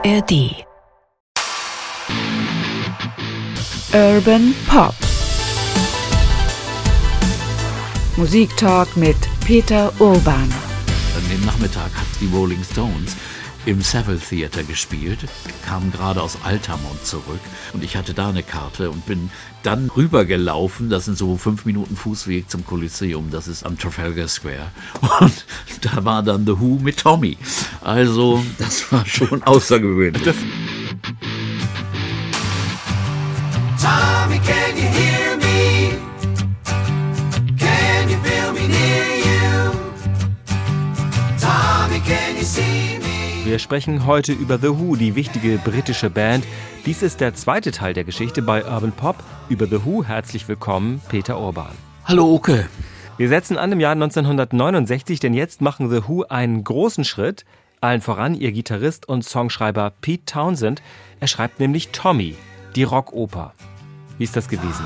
ARD. Urban Pop. Musiktalk mit Peter Urban. An dem Nachmittag hat die Rolling Stones im Savile Theater gespielt, kamen gerade aus Altamont zurück und ich hatte da eine Karte und bin dann rübergelaufen, das sind so 5 Minuten Fußweg zum Kolosseum, das ist am Trafalgar Square, und da war dann The Who mit Tommy, also das war schon außergewöhnlich. Tommy, can you hear me? Can you feel me near you? Tommy, can you see me? Wir sprechen heute über The Who, die wichtige britische Band. Dies ist der zweite Teil der Geschichte bei Urban Pop. Über The Who herzlich willkommen, Peter Urban. Hallo Oke. Wir setzen an im Jahr 1969, denn jetzt machen The Who einen großen Schritt. Allen voran ihr Gitarrist und Songschreiber Pete Townshend. Er schreibt nämlich Tommy, die Rockoper. Wie ist das gewesen?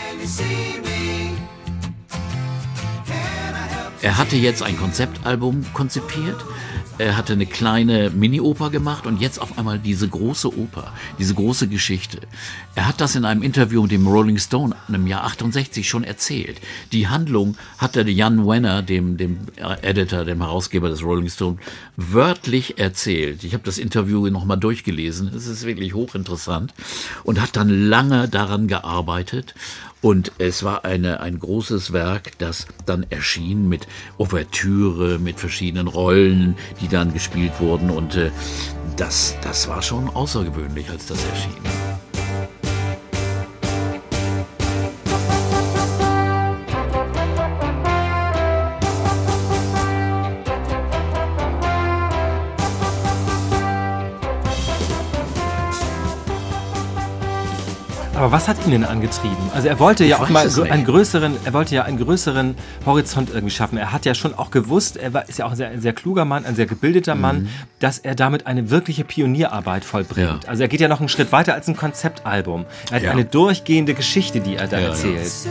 Er hatte jetzt ein Konzeptalbum konzipiert. Er hatte eine kleine Mini-Oper gemacht und jetzt auf einmal diese große Oper, diese große Geschichte. Er hat das in einem Interview mit dem Rolling Stone im Jahr 68 schon erzählt. Die Handlung hat er Jan Wenner, dem Editor, dem Herausgeber des Rolling Stone, wörtlich erzählt. Ich habe das Interview nochmal durchgelesen. Es ist wirklich hochinteressant und hat dann lange daran gearbeitet. Und es war ein großes Werk, das dann erschien mit Ouvertüre, mit verschiedenen Rollen, die dann gespielt wurden. Und das war schon außergewöhnlich, als das erschien. Aber was hat ihn denn angetrieben? Also er wollte ja auch mal so einen größeren Horizont irgendwie schaffen. Er hat ja schon auch gewusst, ist ja auch ein sehr kluger Mann, ein sehr gebildeter Mann, dass er damit eine wirkliche Pionierarbeit vollbringt. Ja. Also er geht ja noch einen Schritt weiter als ein Konzeptalbum. Er hat eine durchgehende Geschichte, die er da erzählt. Ja.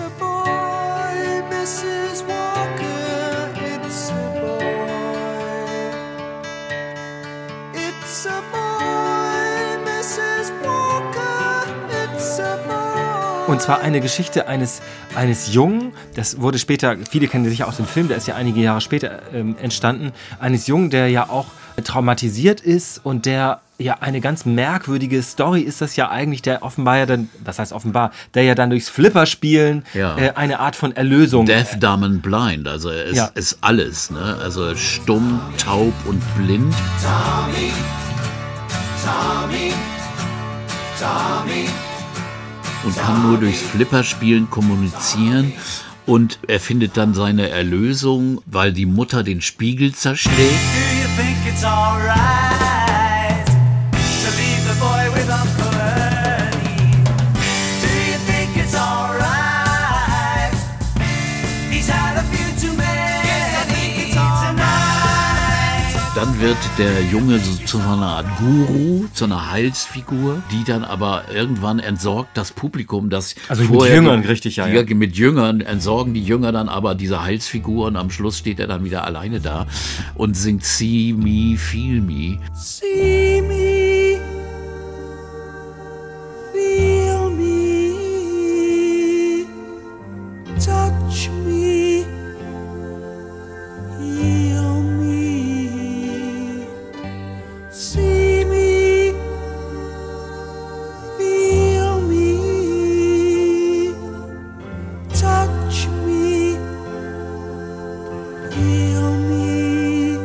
Und zwar eine Geschichte eines Jungen, das wurde später, viele kennen sicher auch den Film, der ist ja einige Jahre später entstanden, eines Jungen, der ja auch traumatisiert ist und der ja eine ganz merkwürdige Story ist das ja eigentlich, der offenbar ja dann, was heißt offenbar, der ja dann durchs Flipperspielen eine Art von Erlösung. Deaf, dumb and blind, also er ist alles, ne? Also stumm, taub und blind. Tommy, Tommy, Tommy. Und kann nur durchs Flipperspielen kommunizieren. Und er findet dann seine Erlösung, weil die Mutter den Spiegel zerschlägt. Do you think it's all right to leave the boy with Uncle Ernie? Do you think it's all right? He's had a few too many. Yes, I think it's all right. Dann wird der Junge so zu einer Art Guru, zu einer Heilsfigur, die dann aber irgendwann entsorgt das Publikum, das also mit Jüngern, richtig, ja. Mit Jüngern entsorgen die Jünger dann aber diese Heilsfigur und am Schluss steht er dann wieder alleine da und singt See Me, Feel Me. See me, feel me, touch me, heal me, see me, feel me, touch me, heal me,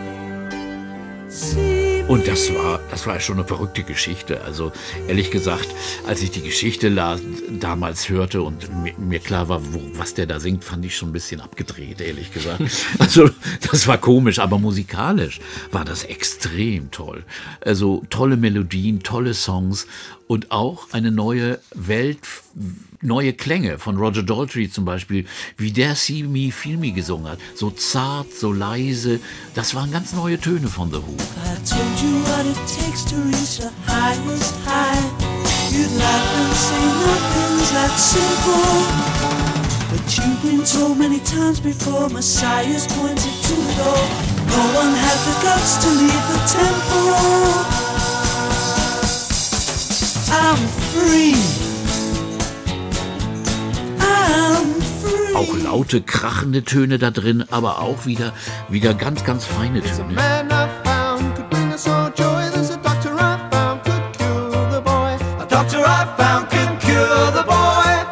see me. Und das war schon eine verrückte Geschichte. Also ehrlich gesagt, als ich die Geschichte damals hörte und mir klar war, was der da singt, fand ich schon ein bisschen abgedreht, ehrlich gesagt. Also das war komisch, aber musikalisch war das extrem toll. Also tolle Melodien, tolle Songs und auch eine neue Welt, neue Klänge von Roger Daltrey zum Beispiel, wie der See Me, Feel Me gesungen hat. So zart, so leise. Das waren ganz neue Töne von The Who. I told you what it takes to reach the highest high. You'd laugh and say nothing's that simple. But you've been told many times before, Messiah's pointed to the door. No one had the guts to leave the temple. I'm free. I'm free. Auch laute, krachende Töne da drin, aber auch wieder ganz, ganz feine Töne. Man I found could bring us all joy. There's a doctor I found could cure the boy. A doctor I found can cure the boy.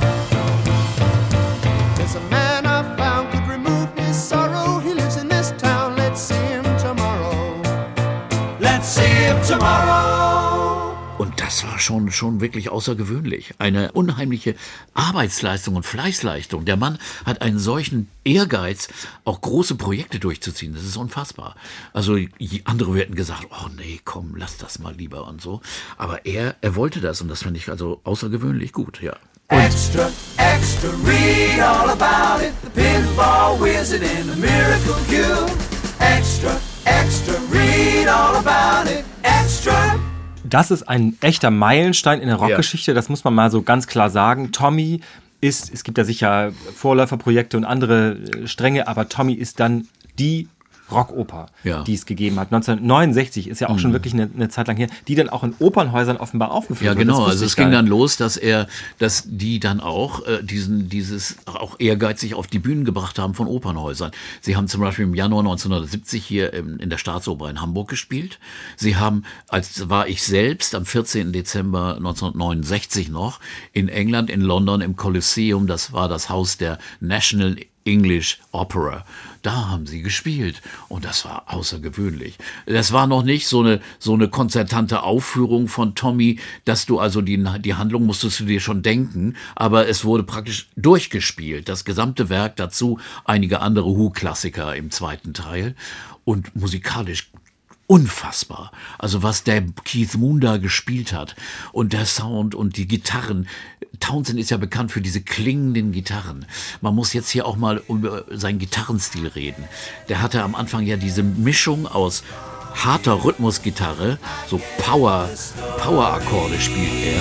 There's a man I found could remove his sorrow. He lives in this town. Let's see him tomorrow. Let's see him tomorrow. Und das war schon wirklich außergewöhnlich. Eine unheimliche Arbeitsleistung und Fleißleistung. Der Mann hat einen solchen Ehrgeiz, auch große Projekte durchzuziehen. Das ist unfassbar. Also andere hätten gesagt, oh nee, komm, lass das mal lieber und so. Aber er wollte das und das fand ich also außergewöhnlich gut, ja. Extra, extra, read all about it. The pinball wizard and the miracle cure. Extra, extra, read all about it. Extra. Das ist ein echter Meilenstein in der Rockgeschichte, das muss man mal so ganz klar sagen. Tommy ist, es gibt ja sicher Vorläuferprojekte und andere Stränge, aber Tommy ist dann die Rockoper, die es gegeben hat. 1969 ist ja auch schon wirklich eine Zeit lang her, die dann auch in Opernhäusern offenbar aufgeführt wird. Ja, genau. Also es ging dann los, dass die dann auch dieses auch ehrgeizig auf die Bühnen gebracht haben von Opernhäusern. Sie haben zum Beispiel im Januar 1970 hier in der Staatsoper in Hamburg gespielt. Sie haben, war ich selbst am 14. Dezember 1969 noch in England, in London im Colosseum. Das war das Haus der National English Opera. Da haben sie gespielt und das war außergewöhnlich. Das war noch nicht so eine konzertante Aufführung von Tommy, dass du also die Handlung musstest du dir schon denken, aber es wurde praktisch durchgespielt. Das gesamte Werk, dazu einige andere Who-Klassiker im zweiten Teil und musikalisch unfassbar. Also was der Keith Moon da gespielt hat und der Sound und die Gitarren. Townshend ist ja bekannt für diese klingenden Gitarren. Man muss jetzt hier auch mal über seinen Gitarrenstil reden. Der hatte am Anfang ja diese Mischung aus harter Rhythmusgitarre, so Power-Akkorde spielt er.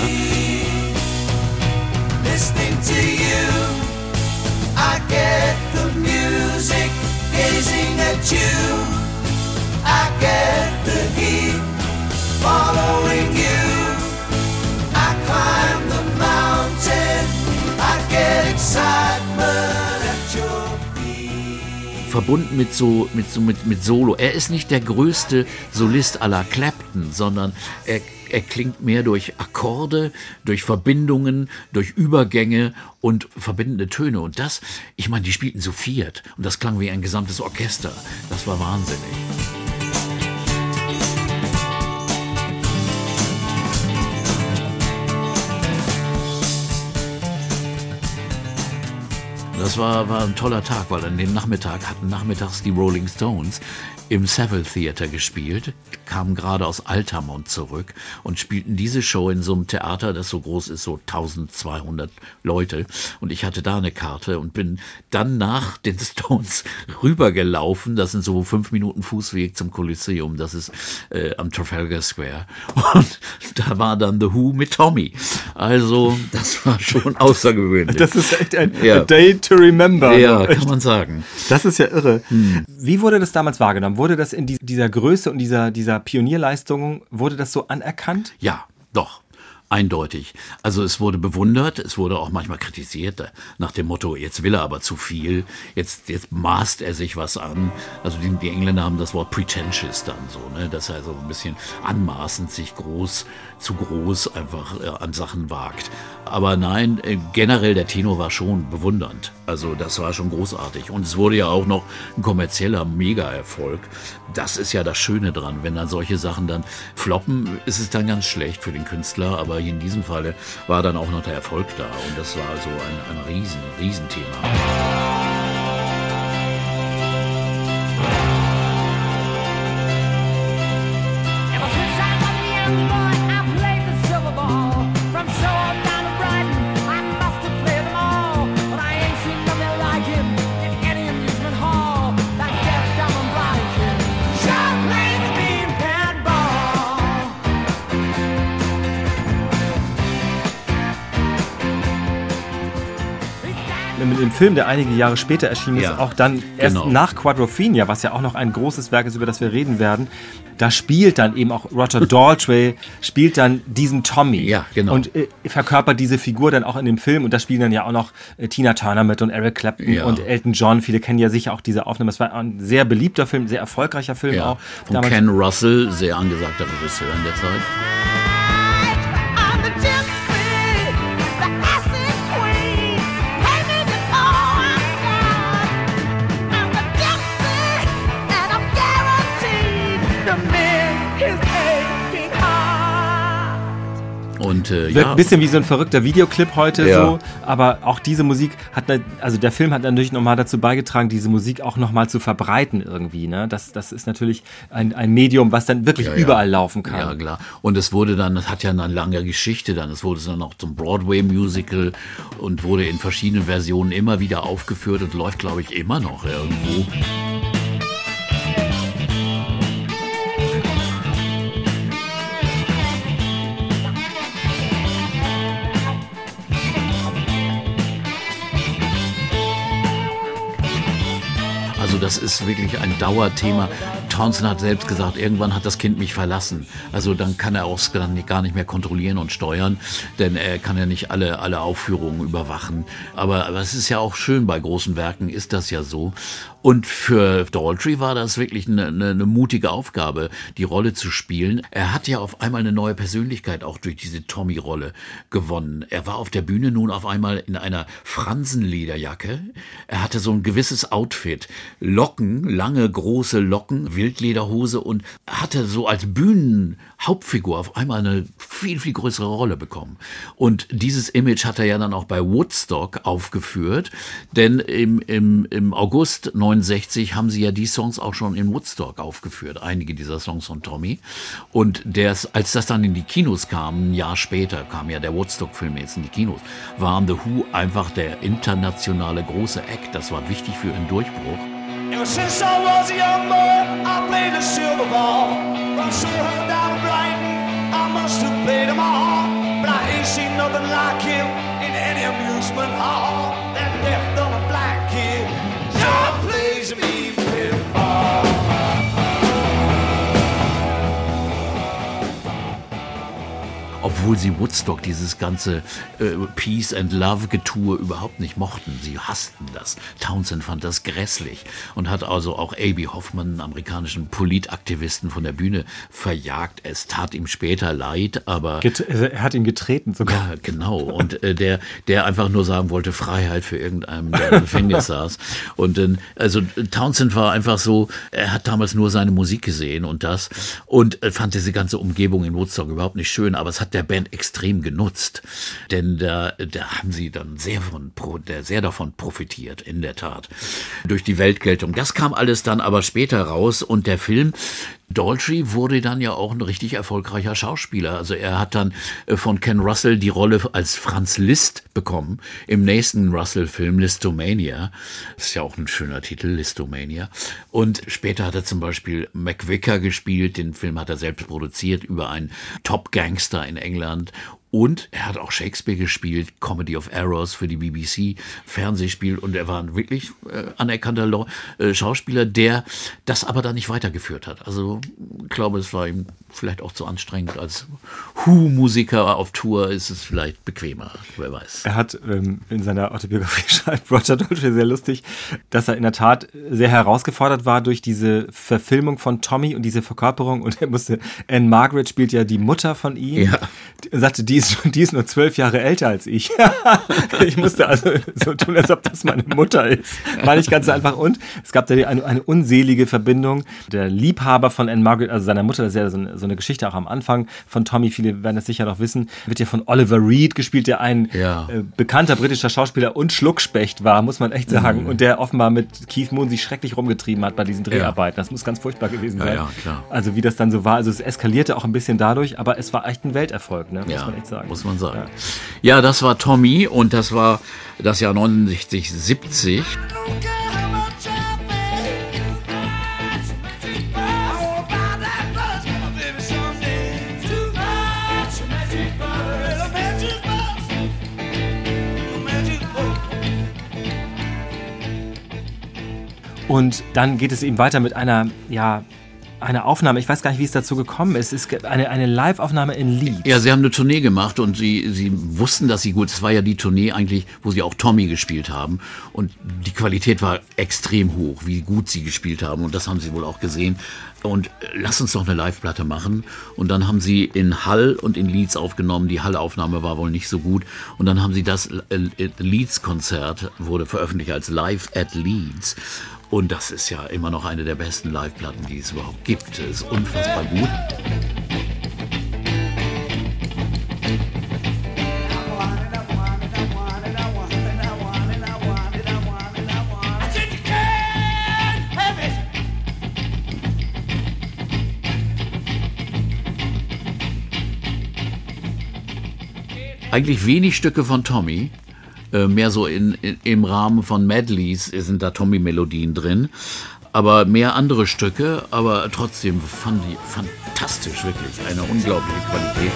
Listening to you, I get the music, gazing at you. I get the heat, following you. I climb the mountain, I get excitement at your feet. Verbunden mit Solo. Er ist nicht der größte Solist à la Clapton, sondern er klingt mehr durch Akkorde, durch Verbindungen, durch Übergänge und verbindende Töne. Und das, ich meine, die spielten zu viert und das klang wie ein gesamtes Orchester. Das war wahnsinnig. Das war ein toller Tag, weil an dem Nachmittag hatten nachmittags die Rolling Stones im Savile Theater gespielt, kamen gerade aus Altamont zurück und spielten diese Show in so einem Theater, das so groß ist, so 1200 Leute. Und ich hatte da eine Karte und bin dann nach den Stones rübergelaufen. Das sind so 5 Minuten Fußweg zum Kolosseum, das ist am Trafalgar Square. Und da war dann The Who mit Tommy. Also das war schon außergewöhnlich. Das ist echt ein Day to remember. Ja, kann man sagen. Das ist ja irre. Wie wurde das damals wahrgenommen? Wurde das in dieser Größe und dieser Pionierleistung, wurde das so anerkannt? Ja, doch. Eindeutig. Also es wurde bewundert, es wurde auch manchmal kritisiert, nach dem Motto, jetzt will er aber zu viel, jetzt maßt er sich was an. Also die Engländer haben das Wort pretentious dann so, ne, dass er so ein bisschen anmaßend sich zu groß einfach an Sachen wagt. Aber nein, generell der Tenor war schon bewundernd. Also das war schon großartig. Und es wurde ja auch noch ein kommerzieller Mega-Erfolg. Das ist ja das Schöne dran. Wenn dann solche Sachen dann floppen, ist es dann ganz schlecht für den Künstler. Aber hier in diesem Falle war dann auch noch der Erfolg da. Und das war also ein Riesenthema. dem Film, der einige Jahre später erschienen ist, Ja, auch dann erst genau. nach Quadrophenia, was ja auch noch ein großes Werk ist, über das wir reden werden, da spielt dann eben auch Roger Daltrey, spielt dann diesen Tommy. Ja, genau. Und verkörpert diese Figur dann auch in dem Film. Und da spielen dann ja auch noch Tina Turner mit und Eric Clapton Ja. und Elton John. Viele kennen ja sicher auch diese Aufnahme. Es war ein sehr beliebter Film, sehr erfolgreicher Film Ja, auch. von Damals- Ken Russell, sehr angesagter Regisseur in der Zeit. I'm the gypsy, the acid queen. Pay me before I'm gone. I'm the gypsy, and I'm guaranteed to mend his aching heart. Und Wirkt ja, ein bisschen wie so ein verrückter Videoclip heute Ja. so, aber auch diese Musik hat, also der Film hat natürlich nochmal dazu beigetragen, diese Musik auch nochmal zu verbreiten irgendwie, ne? Das ist natürlich ein Medium, was dann wirklich Ja, ja. überall laufen kann. ja, klar. Und es wurde dann, das hat ja eine lange Geschichte dann, es wurde dann auch zum Broadway-Musical und wurde in verschiedenen Versionen immer wieder aufgeführt und läuft, glaube ich, immer noch irgendwo. Also das ist wirklich ein Dauerthema. Townsend hat selbst gesagt, irgendwann hat das Kind mich verlassen. Also dann kann er auch dann gar nicht mehr kontrollieren und steuern, denn er kann ja nicht alle Aufführungen überwachen. Aber es ist ja auch schön, bei großen Werken ist das ja so. Und für Daltrey war das wirklich eine mutige Aufgabe, die Rolle zu spielen. Er hat ja auf einmal eine neue Persönlichkeit auch durch diese Tommy-Rolle gewonnen. Er war auf der Bühne nun auf einmal in einer Fransenlederjacke. Er hatte so ein gewisses Outfit. Locken, lange, große Locken, Wildlederhose und hatte so als Bühnenhauptfigur auf einmal eine viel, viel größere Rolle bekommen. Und dieses Image hat er ja dann auch bei Woodstock aufgeführt, denn im August 69 haben sie ja die Songs auch schon in Woodstock aufgeführt, einige dieser Songs von Tommy. Und als das dann in die Kinos kam, ein Jahr später, kam ja der Woodstock-Film jetzt in die Kinos, waren The Who einfach der internationale große Act. Das war wichtig für ihren Durchbruch. Ever since I was a young boy, I played the silver ball. From Soho down to Brighton, I must have played them all. But I ain't seen nothing like him in any amusement hall. That deaf, dumb, and black kid sure plays me pinball. Obwohl sie Woodstock, dieses ganze Peace and Love Getue überhaupt nicht mochten. Sie hassten das. Townsend fand das grässlich und hat also auch A.B. Hoffman, einen amerikanischen Politaktivisten, von der Bühne verjagt. Es tat ihm später leid, aber... Er hat ihn getreten sogar. Ja, genau. Und der einfach nur sagen wollte, Freiheit für irgendeinen, der im Gefängnis saß. Und also Townsend war einfach so, er hat damals nur seine Musik gesehen und fand diese ganze Umgebung in Woodstock überhaupt nicht schön, aber es hat der Band extrem genutzt. Denn da haben sie dann sehr davon profitiert, in der Tat. Durch die Weltgeltung. Das kam alles dann aber später raus und der Film Daltrey wurde dann ja auch ein richtig erfolgreicher Schauspieler. Also er hat dann von Ken Russell die Rolle als Franz Liszt bekommen im nächsten Russell-Film Listomania. Das ist ja auch ein schöner Titel, Listomania. Und später hat er zum Beispiel McVicker gespielt. Den Film hat er selbst produziert über einen Top-Gangster in England. Und er hat auch Shakespeare gespielt, Comedy of Errors für die BBC, Fernsehspiel. Und er war ein wirklich anerkannter Schauspieler, der das aber dann nicht weitergeführt hat. Also ich glaube, es war ihm vielleicht auch zu anstrengend. Als Who-Musiker auf Tour ist es vielleicht bequemer, wer weiß. Er hat in seiner Autobiografie schreibt Roger Daltrey sehr lustig, dass er in der Tat sehr herausgefordert war durch diese Verfilmung von Tommy und diese Verkörperung. Und er musste, Anne Margaret spielt ja die Mutter von ihm. Ja. Er sagte, die ist nur 12 Jahre älter als ich. Ich musste also so tun, als ob das meine Mutter ist. War nicht ganz so einfach. Und es gab da eine unselige Verbindung. Der Liebhaber von Anne Margaret, also seiner Mutter, das ist ja so eine Geschichte auch am Anfang von Tommy, viele werden das sicher noch wissen, wird ja von Oliver Reed gespielt, der ein bekannter britischer Schauspieler und Schluckspecht war, muss man echt sagen. Und der offenbar mit Keith Moon sich schrecklich rumgetrieben hat bei diesen Dreharbeiten. Das muss ganz furchtbar gewesen sein. Ja, klar. Also wie das dann so war. Also es eskalierte auch ein bisschen dadurch, aber es war echt ein Welterfolg, ne? Muss man echt sagen. Muss man sagen. Ja, das war Tommy und das war das Jahr 69, 70. Und dann geht es eben weiter mit einer Aufnahme, ich weiß gar nicht, wie es dazu gekommen ist. Es gibt eine Live-Aufnahme in Leeds. Ja, sie haben eine Tournee gemacht und sie wussten, dass sie gut, es war ja die Tournee eigentlich, wo sie auch Tommy gespielt haben und die Qualität war extrem hoch, wie gut sie gespielt haben und das haben sie wohl auch gesehen und lass uns doch eine Live-Platte machen und dann haben sie in Hull und in Leeds aufgenommen, die Hull-Aufnahme war wohl nicht so gut und dann haben sie das Leeds-Konzert, wurde veröffentlicht als Live at Leeds. Und das ist ja immer noch eine der besten Live-Platten, die es überhaupt gibt. Es ist unfassbar gut. Eigentlich wenig Stücke von Tommy. Mehr so im Rahmen von Medleys sind da Tommy-Melodien drin, aber mehr andere Stücke, aber trotzdem fand ich fantastisch, wirklich, eine unglaubliche Qualität.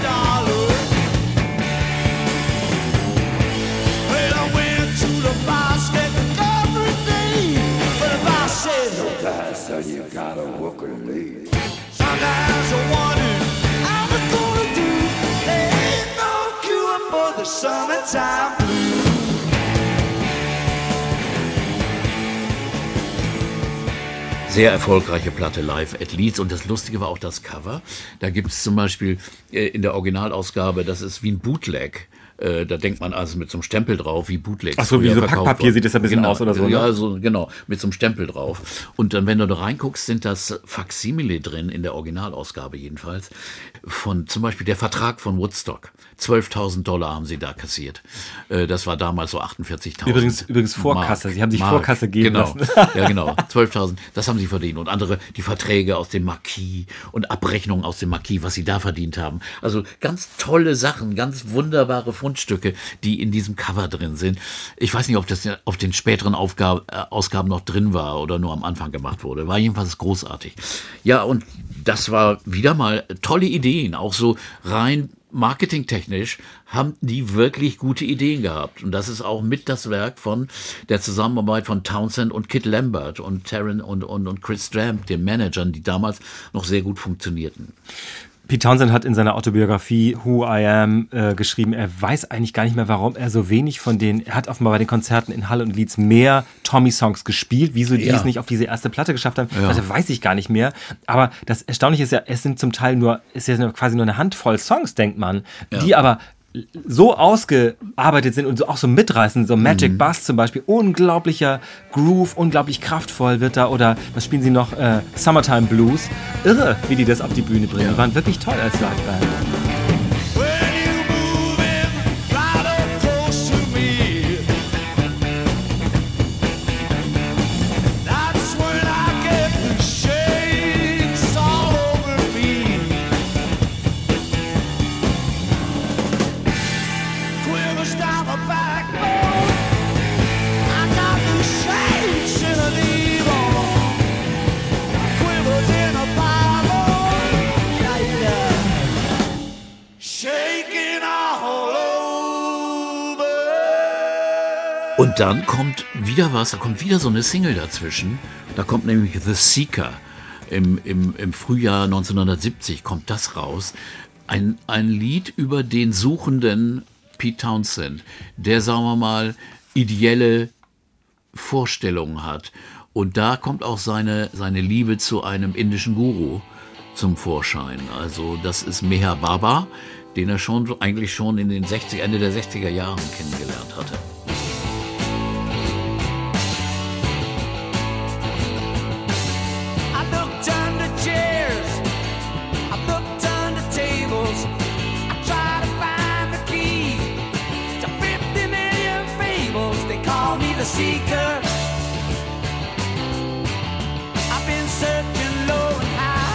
Sehr erfolgreiche Platte Live at Leeds und das Lustige war auch das Cover. Da gibt es zum Beispiel in der Originalausgabe, das ist wie ein Bootleg. Da denkt man also mit so einem Stempel drauf, wie Bootlegs. Ach so, wie so Packpapier sieht das ein bisschen aus oder so, ne? Ja, so, genau, mit so einem Stempel drauf. Und dann, wenn du da reinguckst, sind das Faksimile drin, in der Originalausgabe jedenfalls, von zum Beispiel der Vertrag von Woodstock. $12.000 haben sie da kassiert. Das war damals so 48.000. Übrigens Vorkasse, Mark. Sie haben sich Vorkasse geben genau. lassen. Ja, genau, 12.000, das haben sie verdient. Und andere, die Verträge aus dem Marquis und Abrechnungen aus dem Marquis, was sie da verdient haben. Also ganz tolle Sachen, ganz wunderbare Fundstücke, die in diesem Cover drin sind. Ich weiß nicht, ob das auf den späteren Ausgaben noch drin war oder nur am Anfang gemacht wurde. War jedenfalls großartig. Ja, und das war wieder mal tolle Ideen, auch so rein marketingtechnisch haben die wirklich gute Ideen gehabt. Und das ist auch mit das Werk von der Zusammenarbeit von Townsend und Kit Lambert und Taron und Chris Stramp, den Managern, die damals noch sehr gut funktionierten. Pete Townsend hat in seiner Autobiografie Who I Am geschrieben, er weiß eigentlich gar nicht mehr, warum er so wenig er hat offenbar bei den Konzerten in Hull und Leeds mehr Tommy-Songs gespielt, wieso die es nicht auf diese erste Platte geschafft haben, das weiß ich gar nicht mehr. Aber das Erstaunliche ist ja, es sind zum Teil quasi nur eine Handvoll Songs, denkt man, die aber so ausgearbeitet sind und so auch so mitreißen, so Magic Bass zum Beispiel, unglaublicher Groove, unglaublich kraftvoll wird da, oder was spielen sie noch, Summertime Blues, irre, wie die das auf die Bühne bringen, die waren wirklich toll als Liveband. Und dann kommt wieder da kommt wieder so eine Single dazwischen. Da kommt nämlich The Seeker. Im Frühjahr 1970 kommt das raus. Ein Lied über den suchenden Pete Townsend, der, sagen wir mal, ideelle Vorstellungen hat. Und da kommt auch seine Liebe zu einem indischen Guru zum Vorschein. Also das ist Meher Baba, den er eigentlich schon in den Ende der 60er Jahren kennengelernt hatte. The seeker, I've been searching low and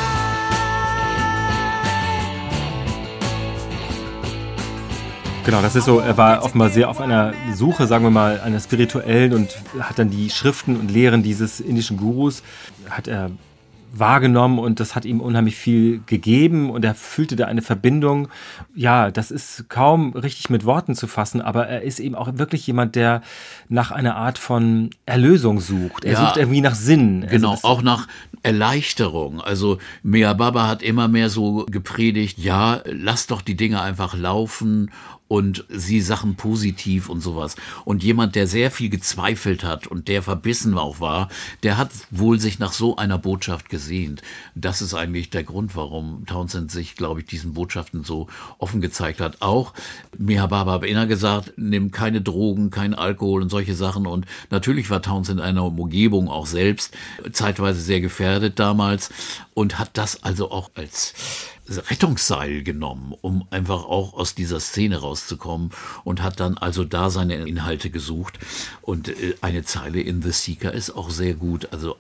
high. Genau, das ist so, er war offenbar sehr auf einer Suche, sagen wir mal, einer spirituellen, und hat dann die Schriften und Lehren dieses indischen Gurus, hat er wahrgenommen und das hat ihm unheimlich viel gegeben und er fühlte da eine Verbindung. Ja, das ist kaum richtig mit Worten zu fassen, aber er ist eben auch wirklich jemand, der nach einer Art von Erlösung sucht. Er sucht irgendwie nach Sinn. Genau, Also auch nach Erleichterung. Also Meher Baba hat immer mehr so gepredigt, ja, lass doch die Dinge einfach laufen und sieh Sachen positiv und sowas. Und jemand, der sehr viel gezweifelt hat und der verbissen auch war, der hat wohl sich nach so einer Botschaft gesehnt. Das ist eigentlich der Grund, warum Townshend sich, glaube ich, diesen Botschaften so offen gezeigt hat. Auch Meher Baba hat immer gesagt, nimm keine Drogen, kein Alkohol und solche Sachen. Und natürlich war Townshend in einer Umgebung auch selbst zeitweise sehr gefährdet damals und hat das also auch als Rettungsseil genommen, um einfach auch aus dieser Szene rauszukommen und hat dann also da seine Inhalte gesucht. Und eine Zeile in The Seeker ist auch sehr gut. Also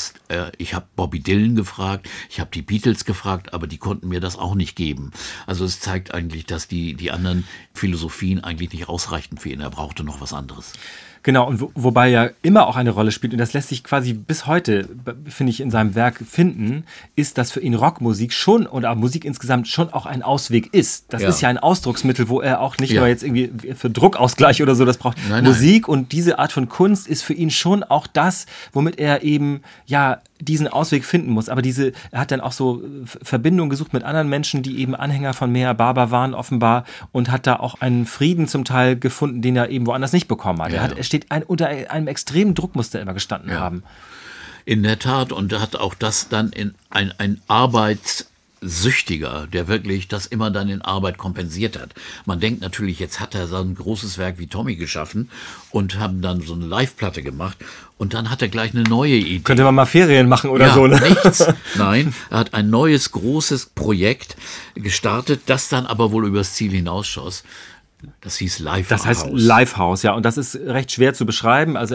ich habe Bobby Dylan gefragt, ich habe die Beatles gefragt, aber die konnten mir das auch nicht geben. Also es zeigt eigentlich, dass die anderen Philosophien eigentlich nicht ausreichten für ihn. Er brauchte noch was anderes. Genau, und wobei ja immer auch eine Rolle spielt, und das lässt sich quasi bis heute, finde ich, in seinem Werk finden, ist, dass für ihn Rockmusik schon oder Musik insgesamt schon auch ein Ausweg ist. Das ist ja ein Ausdrucksmittel, wo er auch nicht nur jetzt irgendwie für Druckausgleich oder so das braucht. Nein. Musik und diese Art von Kunst ist für ihn schon auch das, womit er eben diesen Ausweg finden muss. Aber er hat dann auch so Verbindungen gesucht mit anderen Menschen, die eben Anhänger von Meher Baba waren offenbar und hat da auch einen Frieden zum Teil gefunden, den er eben woanders nicht bekommen hat. Er steht unter einem extremen Druck, musste er immer gestanden haben. In der Tat, und hat auch das dann in ein Arbeitssüchtiger, der wirklich das immer dann in Arbeit kompensiert hat. Man denkt natürlich, jetzt hat er so ein großes Werk wie Tommy geschaffen und haben dann so eine Live-Platte gemacht und dann hat er gleich eine neue Idee. Könnte man mal Ferien machen oder so, ne? Nichts. Nein, er hat ein neues, großes Projekt gestartet, das dann aber wohl übers Ziel hinausschoss. Das hieß Livehouse. Das heißt Livehouse, ja. Und das ist recht schwer zu beschreiben. Also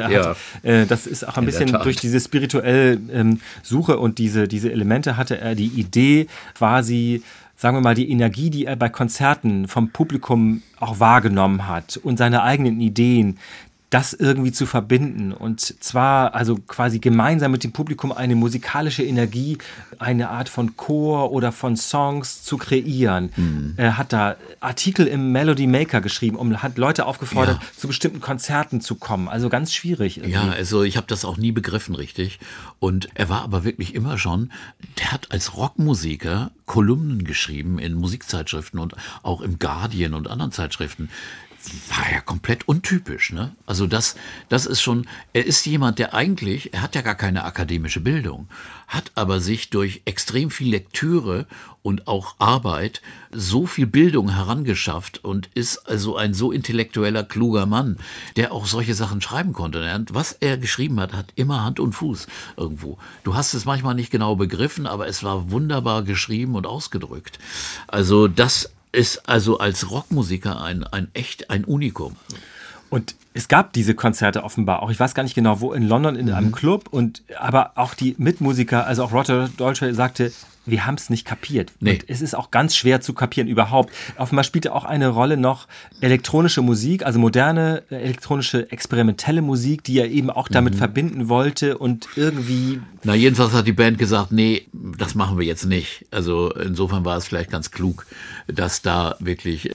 das ist auch ein bisschen durch diese spirituelle Suche und diese Elemente hatte er die Idee, quasi, sagen wir mal, die Energie, die er bei Konzerten vom Publikum auch wahrgenommen hat und seine eigenen Ideen, das irgendwie zu verbinden und zwar also quasi gemeinsam mit dem Publikum eine musikalische Energie, eine Art von Chor oder von Songs zu kreieren. Er hat da Artikel im Melody Maker geschrieben, hat Leute aufgefordert, zu bestimmten Konzerten zu kommen. Also ganz schwierig. Irgendwie. Ja, also ich habe das auch nie begriffen richtig. Und er war aber wirklich immer schon, der hat als Rockmusiker Kolumnen geschrieben in Musikzeitschriften und auch im Guardian und anderen Zeitschriften. War ja komplett untypisch, ne? Also das ist schon, er ist jemand, der eigentlich, er hat ja gar keine akademische Bildung, hat aber sich durch extrem viel Lektüre und auch Arbeit so viel Bildung herangeschafft und ist also ein so intellektueller, kluger Mann, der auch solche Sachen schreiben konnte. Und was er geschrieben hat, hat immer Hand und Fuß irgendwo. Du hast es manchmal nicht genau begriffen, aber es war wunderbar geschrieben und ausgedrückt. Also das ist also als Rockmusiker ein Unikum. Und es gab diese Konzerte offenbar auch, ich weiß gar nicht genau wo, in London in einem Club, aber auch die Mitmusiker, also auch Roger Daltrey sagte, wir haben es nicht kapiert. Nee. Und es ist auch ganz schwer zu kapieren überhaupt. Offenbar spielte auch eine Rolle noch elektronische Musik, also moderne, elektronische, experimentelle Musik, die er eben auch damit verbinden wollte und irgendwie... Na, jedenfalls hat die Band gesagt, nee, das machen wir jetzt nicht. Also insofern war es vielleicht ganz klug, dass da wirklich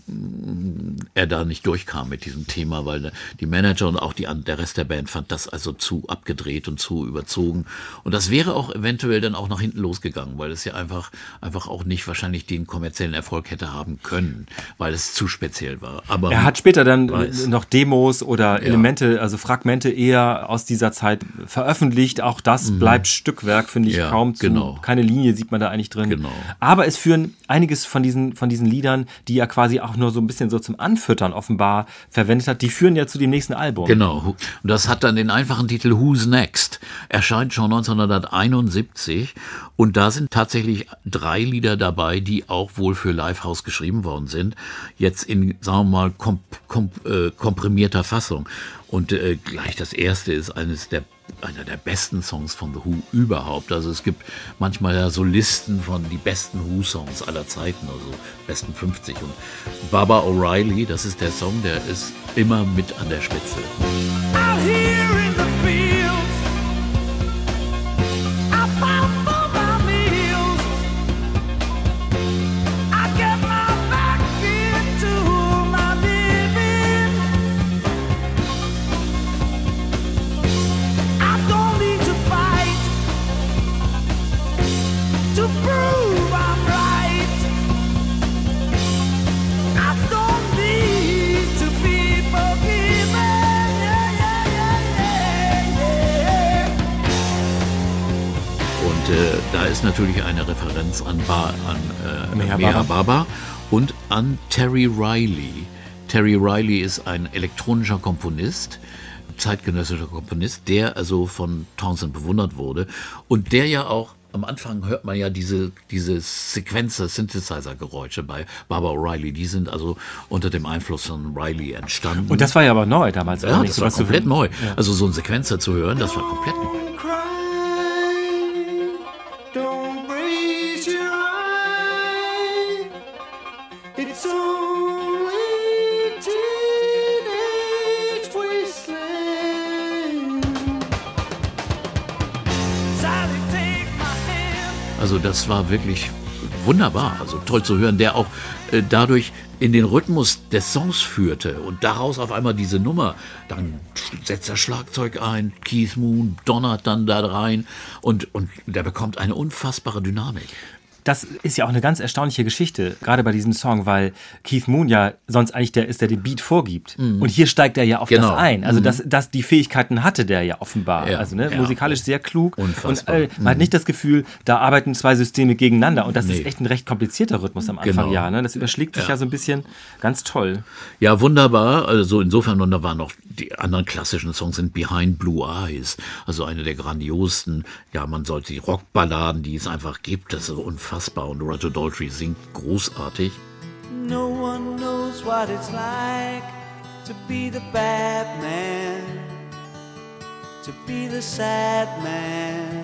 er da nicht durchkam mit diesem Thema, weil die Manager und auch der Rest der Band fand das also zu abgedreht und zu überzogen. Und das wäre auch eventuell dann auch nach hinten losgegangen, weil es ja einfach auch nicht wahrscheinlich den kommerziellen Erfolg hätte haben können, weil es zu speziell war. Aber er hat später dann noch Demos oder Elemente, also Fragmente eher aus dieser Zeit veröffentlicht. Auch das bleibt Stückwerk, finde ich, kaum zu. Genau. Keine Linie sieht man da eigentlich drin. Genau. Aber es führen einiges von diesen Liedern, die er quasi auch nur so ein bisschen so zum Anfüttern offenbar verwendet hat, die führen ja zu dem nächsten Album. Genau. Und das hat dann den einfachen Titel Who's Next? Erscheint schon 1971 und da sind tatsächlich 3 Lieder dabei, die auch wohl für Livehouse geschrieben worden sind. Jetzt in, sagen wir mal, komprimierter Fassung. Und gleich das erste ist einer der besten Songs von The Who überhaupt. Also es gibt manchmal ja so Listen von die besten Who-Songs aller Zeiten, also besten 50. Und Baba O'Reilly, das ist der Song, der ist immer mit an der Spitze. Out here in the fields, I found for my ist natürlich eine Referenz an Meher Meher Baba und an Terry Riley. Terry Riley ist ein elektronischer Komponist, zeitgenössischer Komponist, der also von Townshend bewundert wurde und der ja auch, am Anfang hört man ja diese Sequenzer, Synthesizer-Geräusche bei Baba O'Reilly, die sind also unter dem Einfluss von Riley entstanden. Und das war ja aber neu damals. ja, nicht das so, war was du- komplett neu. Also so ein Sequenzer zu hören, das war komplett neu. Cry, don't raise your eye. It's only teenage wasteland. Sally, take my hand. Also das war wirklich wunderbar, also toll zu hören, der auch dadurch in den Rhythmus des Songs führte und daraus auf einmal diese Nummer, dann setzt er Schlagzeug ein, Keith Moon donnert dann da rein und der bekommt eine unfassbare Dynamik. Das ist ja auch eine ganz erstaunliche Geschichte, gerade bei diesem Song, weil Keith Moon ja sonst eigentlich der ist, der den Beat vorgibt. Und hier steigt er ja auf Genau. das ein. Also das die Fähigkeiten hatte der ja offenbar. Ja, Also ne, ja. musikalisch sehr klug. Unfassbar. Und man hat nicht das Gefühl, da arbeiten zwei Systeme gegeneinander. Und das Nee. ist echt ein recht komplizierter Rhythmus am Anfang. Genau. Ja, ne? Das überschlägt sich ja so ein bisschen. Ganz toll. Ja, wunderbar. Also insofern, und da waren noch die anderen klassischen Songs sind Behind Blue Eyes, also eine der grandiosesten, ja, man sollte die Rockballaden, die es einfach gibt, das ist unfassbar. Und Roger Daltrey singt großartig. No one knows what it's like to be the bad man, to be the sad man.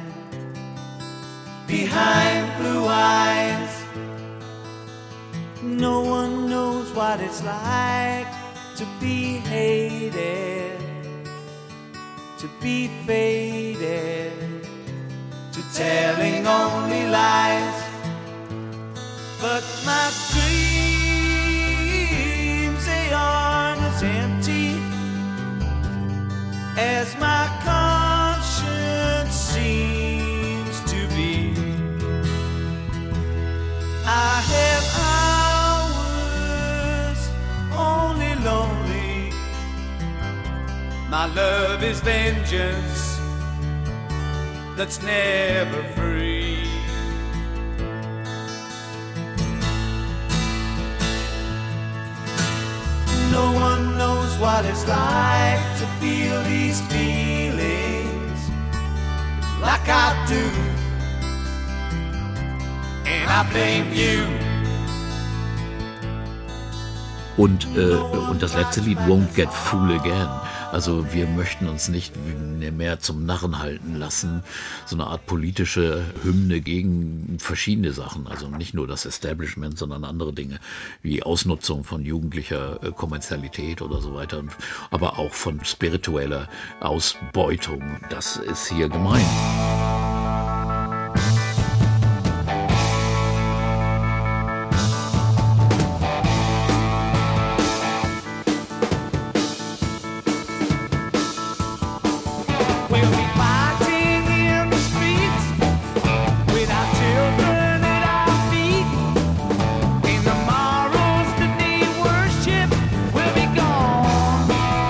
Behind blue eyes, no one knows what it's like to be hated, to be faded, to telling only lies. But my dreams, they aren't as empty as my conscience seems to be. I have hours only lonely. My love is vengeance that's never free. No one knows what it's like to feel these feelings like I do. And I blame you. Und das letzte Lied, Won't Get Fool Again. Also wir möchten uns nicht mehr zum Narren halten lassen. So eine Art politische Hymne gegen verschiedene Sachen. Also nicht nur das Establishment, sondern andere Dinge wie Ausnutzung von jugendlicher Kommerzialität oder so weiter. Aber auch von spiritueller Ausbeutung. Das ist hier gemeint. We'll be fighting in the streets with our children at our feet. And tomorrow's the day worship will be gone.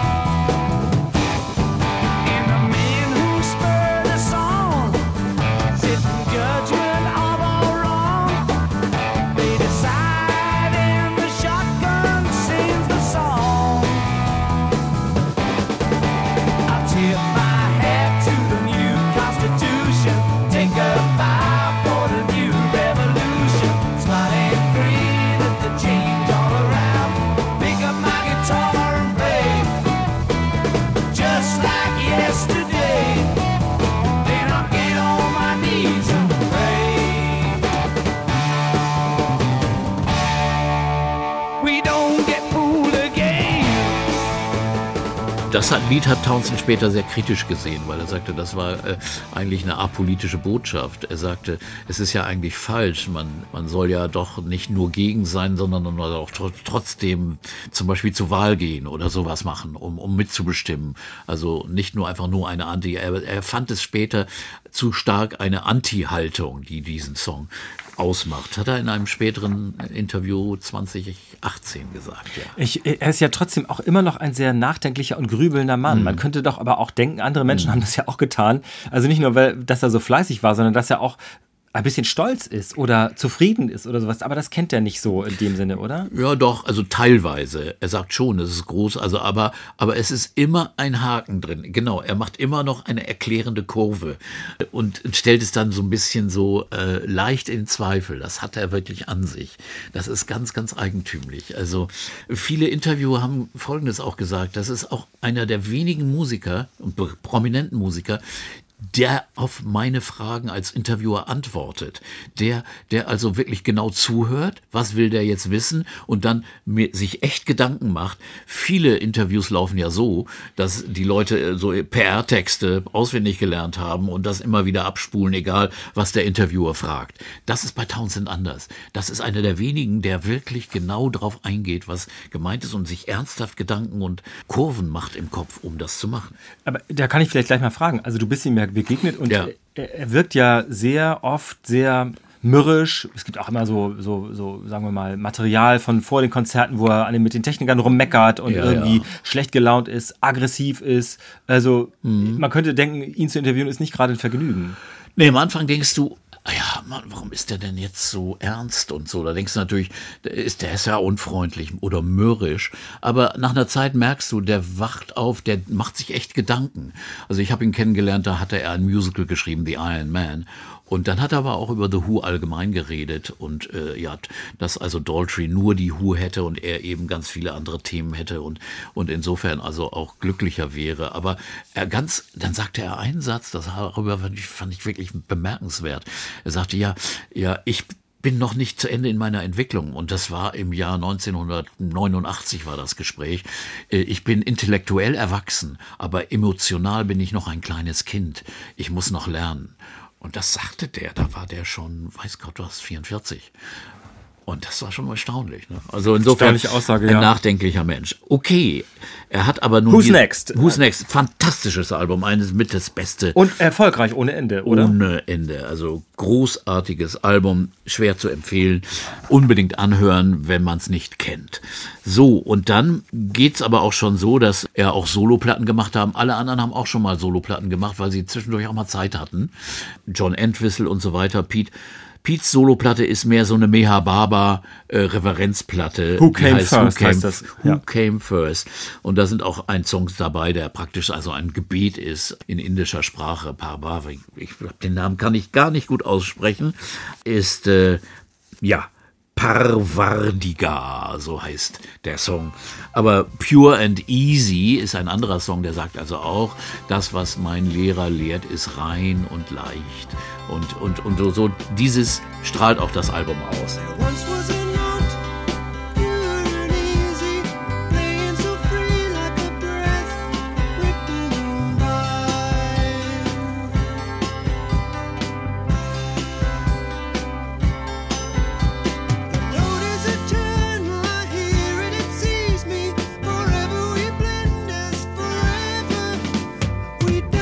And the men who spurred us on sit in judgment of all wrong. They decide and the shotgun sings the song. I'll tip my hat to the new Constitution. Take a bow for the new revolution. Smile and grin at the change all around. Pick up my guitar and play just like yesterday. Then I'll get on my knees and pray. We don't get fooled again. Das Lied hat Townshend später sehr kritisch gesehen, weil er sagte, das war eigentlich eine apolitische Botschaft. Er sagte, es ist ja eigentlich falsch, man soll ja doch nicht nur gegen sein, sondern man soll auch trotzdem zum Beispiel zur Wahl gehen oder sowas machen, um mitzubestimmen. Also nicht nur einfach nur eine Anti. Er fand es später zu stark eine Anti-Haltung, die diesen Song ausmacht. Hat er in einem späteren Interview 2018 gesagt, ja. Er ist ja trotzdem auch immer noch ein sehr nachdenklicher und grübelnder Mann. Man könnte doch aber auch denken, andere Menschen haben das ja auch getan. Also nicht nur, dass er so fleißig war, sondern dass er auch ein bisschen stolz ist oder zufrieden ist oder sowas. Aber das kennt er nicht so in dem Sinne, oder? Ja, doch, also teilweise. Er sagt schon, es ist groß, also aber es ist immer ein Haken drin. Genau, er macht immer noch eine erklärende Kurve und stellt es dann so ein bisschen so leicht in Zweifel. Das hat er wirklich an sich. Das ist ganz, ganz eigentümlich. Also viele Interviewer haben Folgendes auch gesagt: Das ist auch einer der wenigen Musiker und prominenten Musiker, der auf meine Fragen als Interviewer antwortet, der also wirklich genau zuhört, was will der jetzt wissen und dann sich echt Gedanken macht. Viele Interviews laufen ja so, dass die Leute so PR-Texte auswendig gelernt haben und das immer wieder abspulen, egal was der Interviewer fragt. Das ist bei Townshend anders. Das ist einer der wenigen, der wirklich genau darauf eingeht, was gemeint ist und sich ernsthaft Gedanken und Kurven macht im Kopf, um das zu machen. Aber da kann ich vielleicht gleich mal fragen. Also du bist ihm ja begegnet und Ja. er wirkt ja sehr oft sehr mürrisch. Es gibt auch immer so, sagen wir mal, Material von vor den Konzerten, wo er mit den Technikern rummeckert und Ja, irgendwie ja. schlecht gelaunt ist, aggressiv ist. Also man könnte denken, ihn zu interviewen ist nicht gerade ein Vergnügen. Nee, am Anfang denkst du, ja, Mann, warum ist der denn jetzt so ernst und so? Da denkst du natürlich, der ist ja unfreundlich oder mürrisch. Aber nach einer Zeit merkst du, der wacht auf, der macht sich echt Gedanken. Also ich habe ihn kennengelernt, da hatte er ein Musical geschrieben, The Iron Man. Und dann hat er aber auch über The Who allgemein geredet und ja, dass also Daltrey nur die Who hätte und er eben ganz viele andere Themen hätte und insofern also auch glücklicher wäre. Aber dann sagte er einen Satz, darüber fand ich wirklich bemerkenswert. Er sagte, ja, ich bin noch nicht zu Ende in meiner Entwicklung und das war im Jahr 1989 war das Gespräch. Ich bin intellektuell erwachsen, aber emotional bin ich noch ein kleines Kind. Ich muss noch lernen. Und das sagte der, da war der schon, weiß Gott was, 44. Und das war schon erstaunlich. Ne? Also insofern Erstaunliche Aussage, ein ja. nachdenklicher Mensch. Okay, er hat aber nun... Who's Next? Who's Next, fantastisches Album, eines mit das Beste. Und erfolgreich ohne Ende, oder? Ohne Ende, also großartiges Album, schwer zu empfehlen, unbedingt anhören, wenn man es nicht kennt. So, und dann geht's aber auch schon so, dass er auch Soloplatten gemacht haben. Alle anderen haben auch schon mal Soloplatten gemacht, weil sie zwischendurch auch mal Zeit hatten. John Entwistle und so weiter, Pete's Soloplatte ist mehr so eine Meha Baba Referenzplatte. Who Die Came heißt First heißt das, Who ja. Came First. Und da sind auch ein Song dabei, der praktisch also ein Gebet ist in indischer Sprache. Parvava, den Namen kann ich gar nicht gut aussprechen. Ist, Parvardiga, so heißt der Song. Aber Pure and Easy ist ein anderer Song, der sagt also auch, das, was mein Lehrer lehrt, ist rein und leicht. Und so dieses strahlt auch das Album aus. Once was a note, pure and easy, playing so free like a breath, rippling by. The note is eternal, I hear it, it sees me. Forever we blend as forever we die.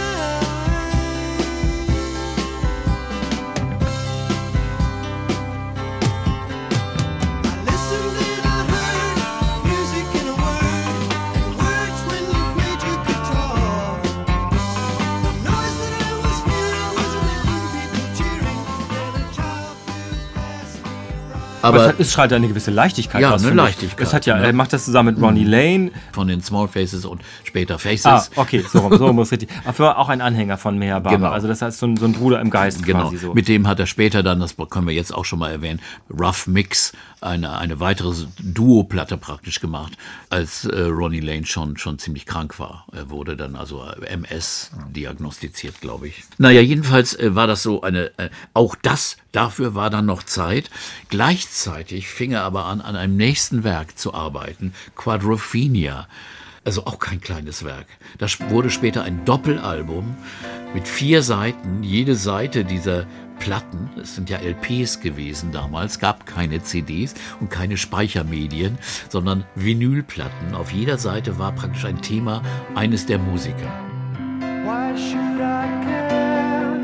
I listened and I heard music in a word, and words when you played your guitar. The noise that I was hearing was a million people cheering, and a child flew past me. Aber es strahlt eine gewisse Leichtigkeit Ja, aus. eine finde ich. Leichtigkeit, Es hat ja, ne? er macht das zusammen mit Ronnie Lane. von den Small Faces und später Faces. Ah, okay, so rum ist richtig. Aber auch ein Anhänger von Meher Baba. Genau. Also das heißt so ein Bruder im Geist Genau, quasi so. mit dem hat er später dann, das können wir jetzt auch schon mal erwähnen, Rough Mix, eine weitere Duo-Platte praktisch gemacht, als Ronnie Lane schon ziemlich krank war. Er wurde dann also MS diagnostiziert, glaube ich. Naja, jedenfalls war das so auch dafür war dann noch Zeit. Gleichzeitig fing er aber an einem nächsten Werk zu arbeiten, Quadrophenia. Also auch kein kleines Werk. Das wurde später ein Doppelalbum mit 4 Seiten. Jede Seite dieser Platten, es sind ja LPs gewesen damals, gab keine CDs und keine Speichermedien, sondern Vinylplatten. Auf jeder Seite war praktisch ein Thema eines der Musiker. Why should I care?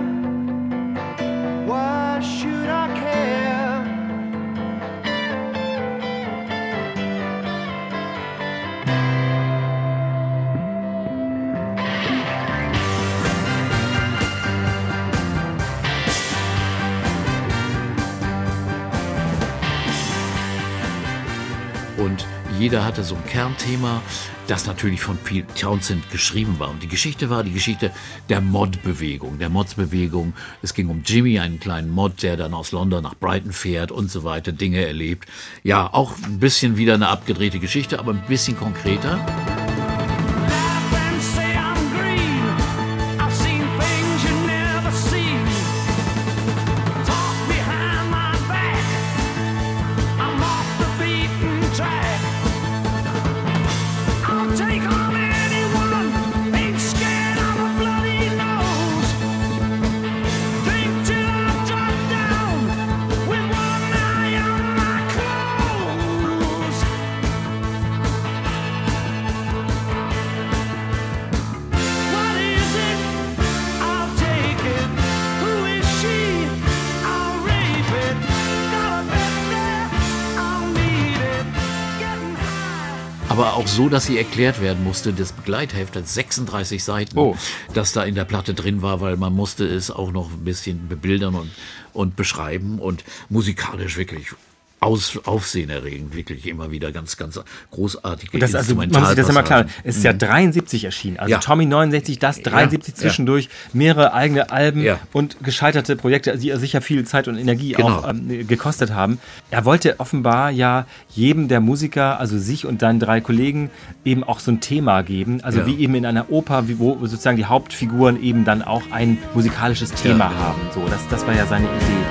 Why should I care? Und jeder hatte so ein Kernthema, das natürlich von Pete Townshend geschrieben war. Und die Geschichte war die Geschichte der Mod-Bewegung. Der Mods-Bewegung. Es ging um Jimmy, einen kleinen Mod, der dann aus London nach Brighton fährt und so weiter, Dinge erlebt. Ja, auch ein bisschen wieder eine abgedrehte Geschichte, aber ein bisschen konkreter. Laugh and say I'm green. I've seen things you never seen. Talk behind my back. I'm off the beaten track. I'll take on anyone. Ain't scared of a bloody nose. Drink till I drop down with one eye on my clothes. What is it? I'll take it. Who is she? I'll rape it. Got a bed there. I'll need it. Getting high. Aber auch so, dass sie erklärt werden musste. Das Begleitheft hat 36 Seiten, Oh. das da in der Platte drin war, weil man musste es auch noch ein bisschen bebildern und beschreiben und musikalisch wirklich aufsehenerregend, wirklich immer wieder ganz, ganz großartige Und das, also, man muss sich das immer klar, es ist ja 73 erschienen. Also Ja. Tommy 69, das 73 Ja. zwischendurch, mehrere eigene Alben Ja. und gescheiterte Projekte, die sicher viel Zeit und Energie Genau. auch gekostet haben. Er wollte offenbar ja jedem der Musiker, also sich und deinen 3 Kollegen, eben auch so ein Thema geben. Also Ja. wie eben in einer Oper, wo sozusagen die Hauptfiguren eben dann auch ein musikalisches Thema genau. haben. So, das war ja seine Idee.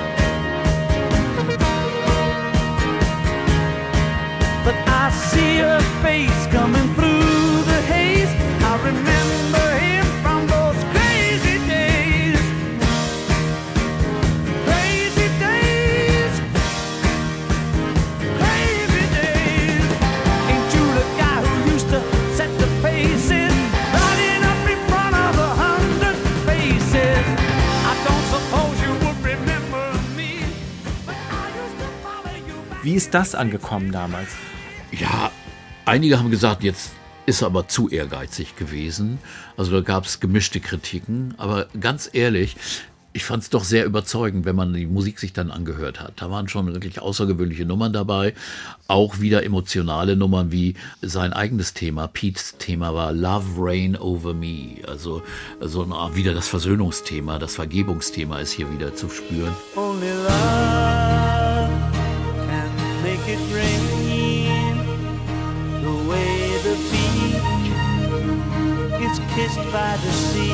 But I see her face coming through the haze. I remember him from those crazy days. Crazy days. Crazy days. Ain't you the guy who used to set the paces? Running up in front of 100 faces. I don't suppose you would remember me, but I used to follow you back. Wie ist das angekommen damals? Ja, einige haben gesagt, jetzt ist er aber zu ehrgeizig gewesen. Also da gab es gemischte Kritiken. Aber ganz ehrlich, ich fand es doch sehr überzeugend, wenn man die Musik sich dann angehört hat. Da waren schon wirklich außergewöhnliche Nummern dabei. Auch wieder emotionale Nummern wie sein eigenes Thema. Pete's Thema war Love Reign Over Me. Also wieder das Versöhnungsthema, das Vergebungsthema ist hier wieder zu spüren. Only love can make it rain the way the beach is kissed by the sea.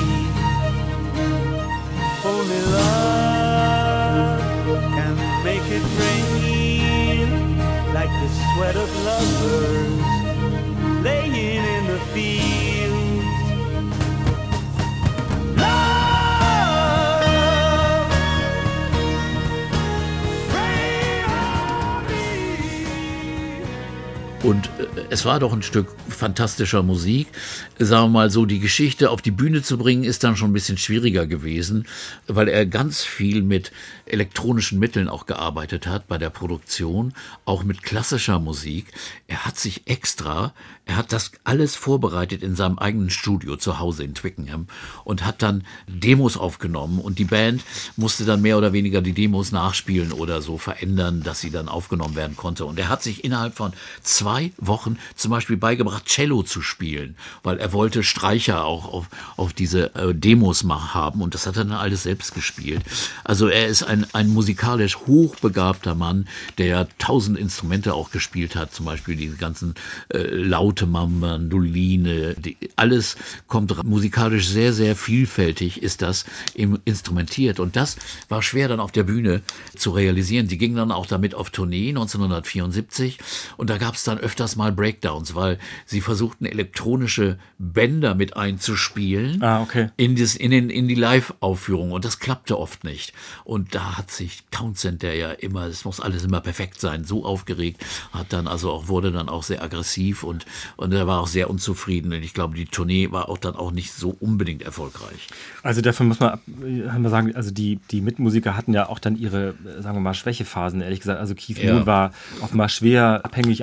Only love can make it rain like the sweat of lovers laying in the fields. Love, rain on me. Und es war doch ein Stück fantastischer Musik. Sagen wir mal so, die Geschichte auf die Bühne zu bringen, ist dann schon ein bisschen schwieriger gewesen, weil er ganz viel mit elektronischen Mitteln auch gearbeitet hat bei der Produktion, auch mit klassischer Musik. Er hat das alles vorbereitet in seinem eigenen Studio zu Hause in Twickenham und hat dann Demos aufgenommen und die Band musste dann mehr oder weniger die Demos nachspielen oder so verändern, dass sie dann aufgenommen werden konnte. Und er hat sich innerhalb von 2 Wochen zum Beispiel beigebracht, Cello zu spielen, weil er wollte Streicher auch auf diese Demos haben und das hat er dann alles selbst gespielt. Also er ist ein musikalisch hochbegabter Mann, der 1000 Instrumente auch gespielt hat, zum Beispiel die ganzen Laute, Mandoline, alles kommt musikalisch sehr, sehr vielfältig, ist das instrumentiert und das war schwer dann auf der Bühne zu realisieren. Die gingen dann auch damit auf Tournee 1974 und da gab es dann öfters mal Breakdowns, weil sie versuchten elektronische Bänder mit einzuspielen Okay. in die Live-Aufführung und das klappte oft nicht. Und da hat sich Townshend, der ja immer, es muss alles immer perfekt sein, so aufgeregt, wurde dann auch sehr aggressiv und er war auch sehr unzufrieden und ich glaube, die Tournee war auch dann auch nicht so unbedingt erfolgreich. Also dafür muss man sagen, also die Mitmusiker hatten ja auch dann ihre, sagen wir mal, Schwächephasen, ehrlich gesagt. Also Keith Moon war offenbar schwer abhängig auch schon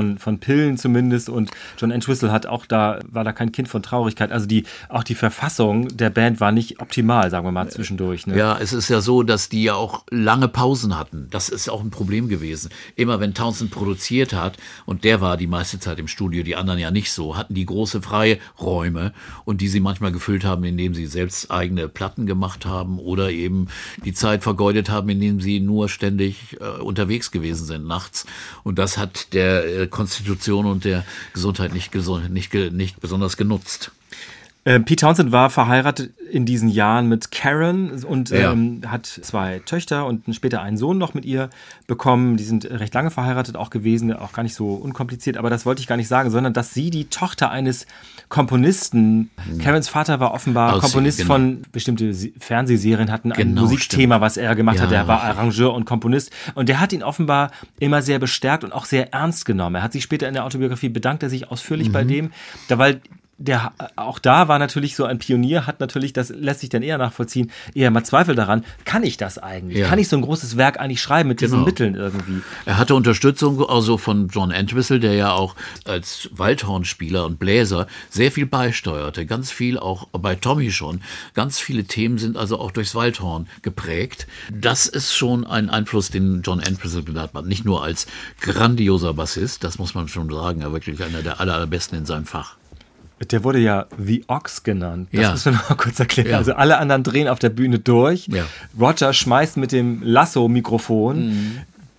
von Pillen zumindest, und John Entwistle war da kein Kind von Traurigkeit. Also auch die Verfassung der Band war nicht optimal, sagen wir mal, zwischendurch. Ne? Ja, es ist ja so, dass die ja auch lange Pausen hatten. Das ist auch ein Problem gewesen. Immer wenn Townsend produziert hat, und der war die meiste Zeit im Studio, die anderen ja nicht so, hatten die große freie Räume, und die sie manchmal gefüllt haben, indem sie selbst eigene Platten gemacht haben oder eben die Zeit vergeudet haben, indem sie nur ständig unterwegs gewesen sind nachts. Und das hat der Konstitution und der Gesundheit nicht besonders genutzt. Pete Townshend war verheiratet in diesen Jahren mit Karen und Ja. hat 2 Töchter und später einen Sohn noch mit ihr bekommen. Die sind recht lange verheiratet auch gewesen, auch gar nicht so unkompliziert, aber das wollte ich gar nicht sagen, sondern dass sie die Tochter eines Komponisten, Karens Vater war offenbar Komponist genau. von bestimmte Fernsehserien, hatten ein Genau, Musikthema, was er gemacht hat. Ja. Der war Arrangeur und Komponist, und der hat ihn offenbar immer sehr bestärkt und auch sehr ernst genommen. Er hat sich später in der Autobiografie, bedankt er sich ausführlich bei dem, weil der auch da war natürlich so ein Pionier, hat natürlich, das lässt sich dann eher nachvollziehen, eher mal Zweifel daran, kann ich das eigentlich? Ja. Kann ich so ein großes Werk eigentlich schreiben mit diesen Genau. Mitteln irgendwie? Er hatte Unterstützung also von John Entwistle, der ja auch als Waldhornspieler und Bläser sehr viel beisteuerte. Ganz viel auch bei Tommy schon. Ganz viele Themen sind also auch durchs Waldhorn geprägt. Das ist schon ein Einfluss, den John Entwistle genannt hat. Nicht nur als grandioser Bassist, das muss man schon sagen, er wirklich einer der allerbesten in seinem Fach. Der wurde ja The Ox genannt. Das Ja. müssen wir noch mal kurz erklären. Ja. Also alle anderen drehen auf der Bühne durch. Ja. Roger schmeißt mit dem Lasso-Mikrofon.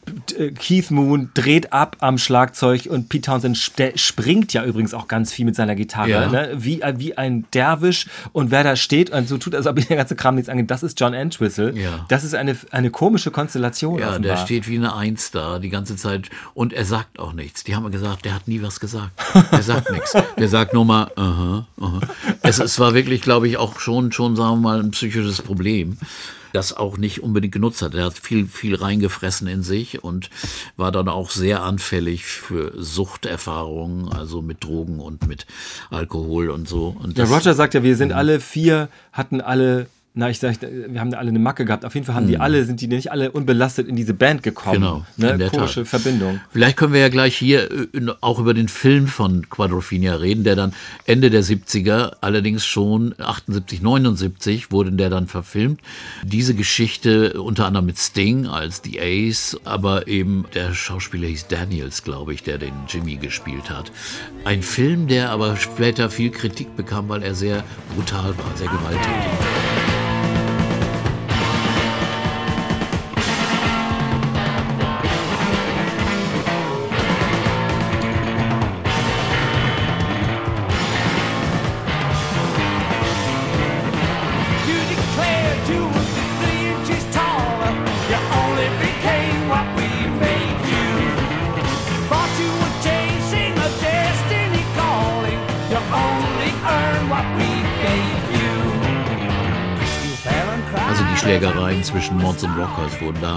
Keith Moon dreht ab am Schlagzeug, und Pete Townshend, der springt ja übrigens auch ganz viel mit seiner Gitarre, Ja. ne? wie ein Derwisch, und wer da steht und so tut, als ob ihm der ganze Kram nichts angeht, das ist John Entwistle. Ja. Das ist eine komische Konstellation Ja, offenbar. der steht wie eine Eins da die ganze Zeit, und er sagt auch nichts. Die haben gesagt, der hat nie was gesagt. Der sagt nichts. Der sagt nur mal, aha. Es war wirklich, glaube ich, auch schon, sagen wir mal, ein psychisches Problem, das auch nicht unbedingt genutzt hat. Er hat viel reingefressen in sich und war dann auch sehr anfällig für Suchterfahrungen, also mit Drogen und mit Alkohol und so. Und Der das- Roger sagt ja, wir sind alle 4, hatten alle, wir haben alle eine Macke gehabt. Auf jeden Fall sind die nicht alle unbelastet in diese Band gekommen. Genau, Ne? in der Komische Tat. Verbindung. Vielleicht können wir ja gleich hier auch über den Film von Quadrophenia reden, der dann Ende der 70er, allerdings schon 78, 79 wurde der dann verfilmt. Diese Geschichte unter anderem mit Sting als The Ace, aber eben der Schauspieler hieß Daniels, glaube ich, der den Jimmy gespielt hat. Ein Film, der aber später viel Kritik bekam, weil er sehr brutal war, sehr gewalttätig. You declared you would be 3 inches taller. You only became what we made you. Thought you were chasing a destiny calling. You only earned what we gave you. You fell and cried. Also die Schlägereien zwischen Mods und Rockers wurden da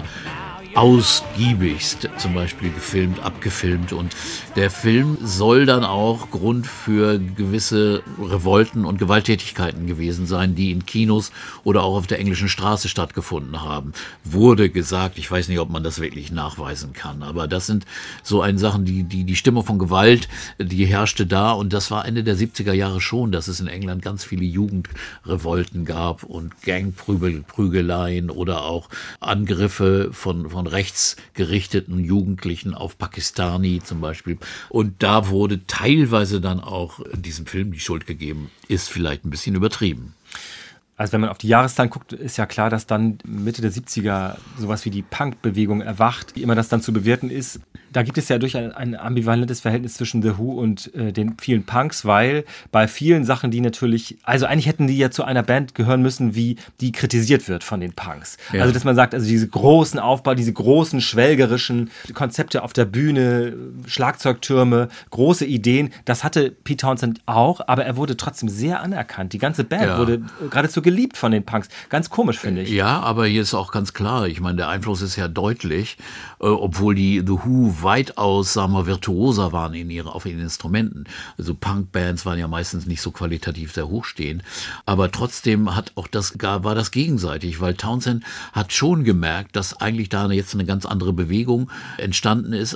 ausgiebigst zum Beispiel gefilmt, abgefilmt, und der Film soll dann auch Grund für gewisse Revolten und Gewalttätigkeiten gewesen sein, die in Kinos oder auch auf der englischen Straße stattgefunden haben. Wurde gesagt, ich weiß nicht, ob man das wirklich nachweisen kann, aber das sind so ein Sachen, die Stimmung von Gewalt, die herrschte da, und das war Ende der 70er Jahre schon, dass es in England ganz viele Jugendrevolten gab und Gangprügeleien oder auch Angriffe von rechtsgerichteten Jugendlichen auf Pakistani zum Beispiel. Und da wurde teilweise dann auch diesem Film die Schuld gegeben. Ist vielleicht ein bisschen übertrieben. Also wenn man auf die Jahreszahlen guckt, ist ja klar, dass dann Mitte der 70er sowas wie die Punk-Bewegung erwacht. Wie immer das dann zu bewerten ist, da gibt es ja durchaus ein ambivalentes Verhältnis zwischen The Who und den vielen Punks, weil bei vielen Sachen, die natürlich, also eigentlich hätten die ja zu einer Band gehören müssen, wie die kritisiert wird von den Punks. Ja. Also dass man sagt, also diese großen Aufbau, diese großen schwelgerischen Konzepte auf der Bühne, Schlagzeugtürme, große Ideen, das hatte Pete Townshend auch, aber er wurde trotzdem sehr anerkannt. Die ganze Band Ja. wurde geradezu geliebt von den Punks. Ganz komisch, finde ich. Ja, aber hier ist auch ganz klar, ich meine, der Einfluss ist ja deutlich, obwohl die The Who weitaus, sagen wir, virtuoser waren auf ihren Instrumenten. Also Punkbands waren ja meistens nicht so qualitativ sehr hochstehend, aber trotzdem war das gegenseitig, weil Townshend hat schon gemerkt, dass eigentlich da jetzt eine ganz andere Bewegung entstanden ist,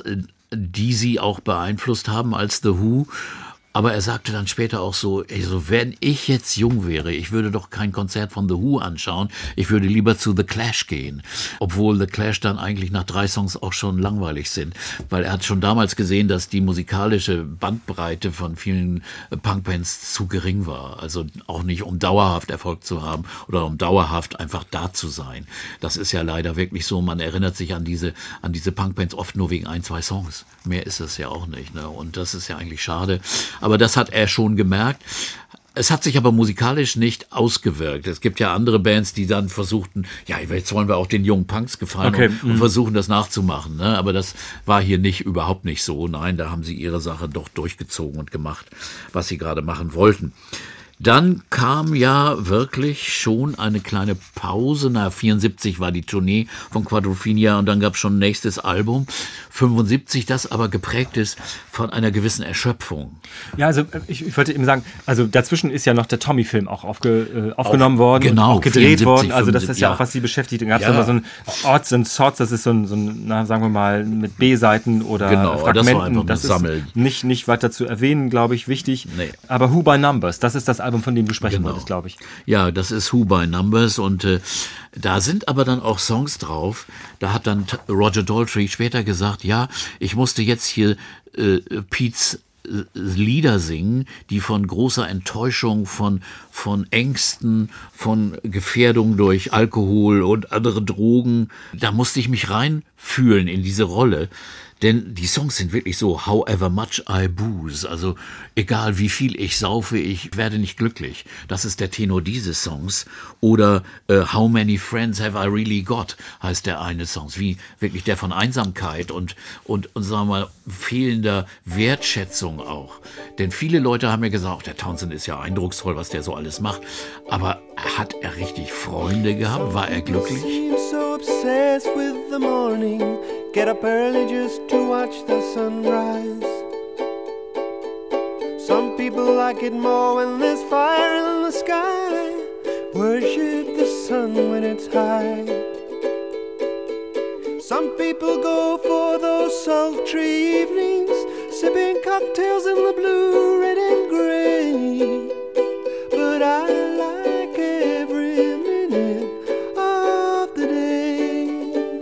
die sie auch beeinflusst haben als The Who. Aber er sagte dann später auch so, wenn ich jetzt jung wäre, ich würde doch kein Konzert von The Who anschauen, ich würde lieber zu The Clash gehen. Obwohl The Clash dann eigentlich nach 3 Songs auch schon langweilig sind. Weil er hat schon damals gesehen, dass die musikalische Bandbreite von vielen Punkbands zu gering war. Also auch nicht, um dauerhaft Erfolg zu haben oder um dauerhaft einfach da zu sein. Das ist ja leider wirklich so, man erinnert sich an diese Punkbands oft nur wegen 1, 2 Songs. Mehr ist es ja auch nicht, ne? Und das ist ja eigentlich schade. Aber das hat er schon gemerkt. Es hat sich aber musikalisch nicht ausgewirkt. Es gibt ja andere Bands, die dann versuchten, jetzt wollen wir auch den jungen Punks gefallen und versuchen das nachzumachen. Ne? Aber das war hier überhaupt nicht so. Nein, da haben sie ihre Sache doch durchgezogen und gemacht, was sie gerade machen wollten. Dann kam ja wirklich schon eine kleine Pause. 74 war die Tournee von Quadrophenia und dann gab es schon ein nächstes Album. 75, das aber geprägt ist von einer gewissen Erschöpfung. Ja, also ich wollte eben sagen, also dazwischen ist ja noch der Tommy-Film auch aufgenommen worden, genau, und auch gedreht 74, worden. Also das 75, ist ja auch, was sie beschäftigt. Dann gab es Ja. immer so ein Odds and Sods, das ist so ein sagen wir mal, mit B-Seiten oder Genau, das war Fragmenten. einfach Das ein Sammel. ist nicht weiter zu erwähnen, glaube ich, wichtig. Nee. Aber Who by Numbers, das ist das Album, von dem du sprechen wolltest, glaube ich. Ja, das ist Who by Numbers und da sind aber dann auch Songs drauf. Da hat dann Roger Daltrey später gesagt, ich musste jetzt hier Pete's Lieder singen, die von großer Enttäuschung, von Ängsten, von Gefährdung durch Alkohol und andere Drogen, da musste ich mich reinfühlen in diese Rolle. Denn die Songs sind wirklich so, however much I booze, also egal wie viel ich saufe, ich werde nicht glücklich. Das ist der Tenor dieses Songs. Oder How many friends have I really got, heißt der eine Song. Wie wirklich der von Einsamkeit und sagen wir mal, fehlender Wertschätzung auch. Denn viele Leute haben ja gesagt, der Townshend ist ja eindrucksvoll, was der so alles macht. Aber hat er richtig Freunde gehabt? War er glücklich? Seem so obsessed with the morning. Get up early just to watch the sunrise. Some people like it more when there's fire in the sky. Worship the sun when it's high. Some people go for those sultry evenings, sipping cocktails in the blue, red and gray. But I like every minute of the day.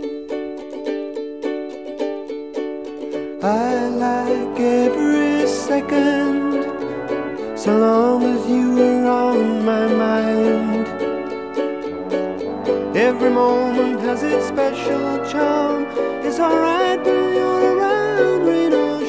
I like every second, so long as you are on my mind. Every moment has its special charm. It's alright when you're around, rain or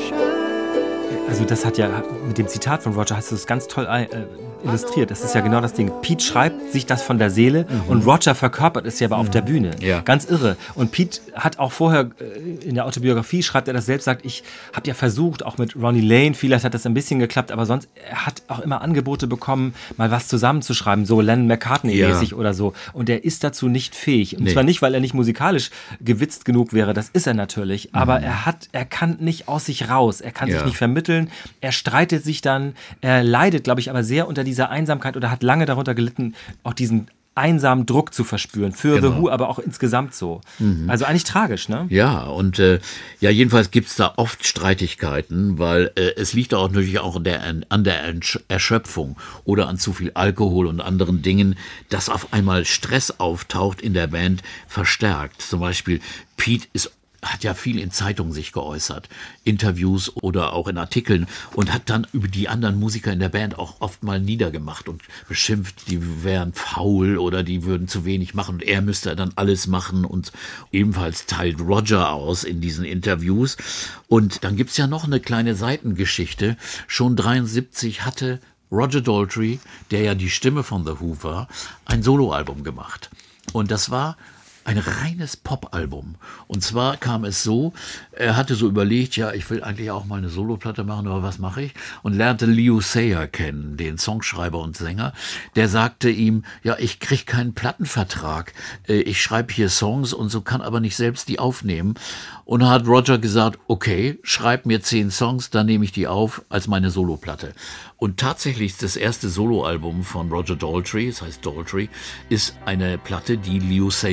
shine. Also das hat ja, mit dem Zitat von Roger hast du es ganz toll illustriert. Das ist ja genau das Ding. Pete schreibt sich das von der Seele und Roger verkörpert es ja aber auf der Bühne. Ja. Ganz irre. Und Pete hat auch vorher in der Autobiografie, schreibt er das selbst, sagt, ich habe ja versucht, auch mit Ronnie Lane, vielleicht hat das ein bisschen geklappt, aber sonst, er hat auch immer Angebote bekommen, mal was zusammenzuschreiben, so Lennon McCartney-mäßig oder so. Und er ist dazu nicht fähig. Und zwar nicht, weil er nicht musikalisch gewitzt genug wäre, das ist er natürlich, aber er kann nicht aus sich raus, er kann sich nicht vermitteln, er streitet sich dann, er leidet, glaube ich, aber sehr unter dieser Einsamkeit oder hat lange darunter gelitten, auch diesen einsamen Druck zu verspüren. Für The Who, aber auch insgesamt so. Also eigentlich tragisch, ne? Ja, und jedenfalls gibt's da oft Streitigkeiten, weil es liegt auch natürlich auch an der Erschöpfung oder an zu viel Alkohol und anderen Dingen, dass auf einmal Stress auftaucht in der Band, verstärkt. Zum Beispiel Pete hat ja viel in Zeitungen sich geäußert, Interviews oder auch in Artikeln und hat dann über die anderen Musiker in der Band auch oft mal niedergemacht und beschimpft, die wären faul oder die würden zu wenig machen und er müsste dann alles machen und ebenfalls teilt Roger aus in diesen Interviews. Und dann gibt's ja noch eine kleine Seitengeschichte. Schon 73 hatte Roger Daltrey, der ja die Stimme von The Who war, ein Soloalbum gemacht. Und das war ein reines Pop-Album. Und zwar kam es so, er hatte so überlegt, ich will eigentlich auch mal eine Soloplatte machen, aber was mache ich? Und lernte Leo Sayer kennen, den Songschreiber und Sänger. Der sagte ihm, ich kriege keinen Plattenvertrag. Ich schreibe hier Songs und so, kann aber nicht selbst die aufnehmen. Und da hat Roger gesagt, okay, schreib mir 10 Songs, dann nehme ich die auf als meine Soloplatte. Und tatsächlich das erste Soloalbum von Roger Daltrey, das heißt Daltrey, ist eine Platte, die Leo Sayer geschrieben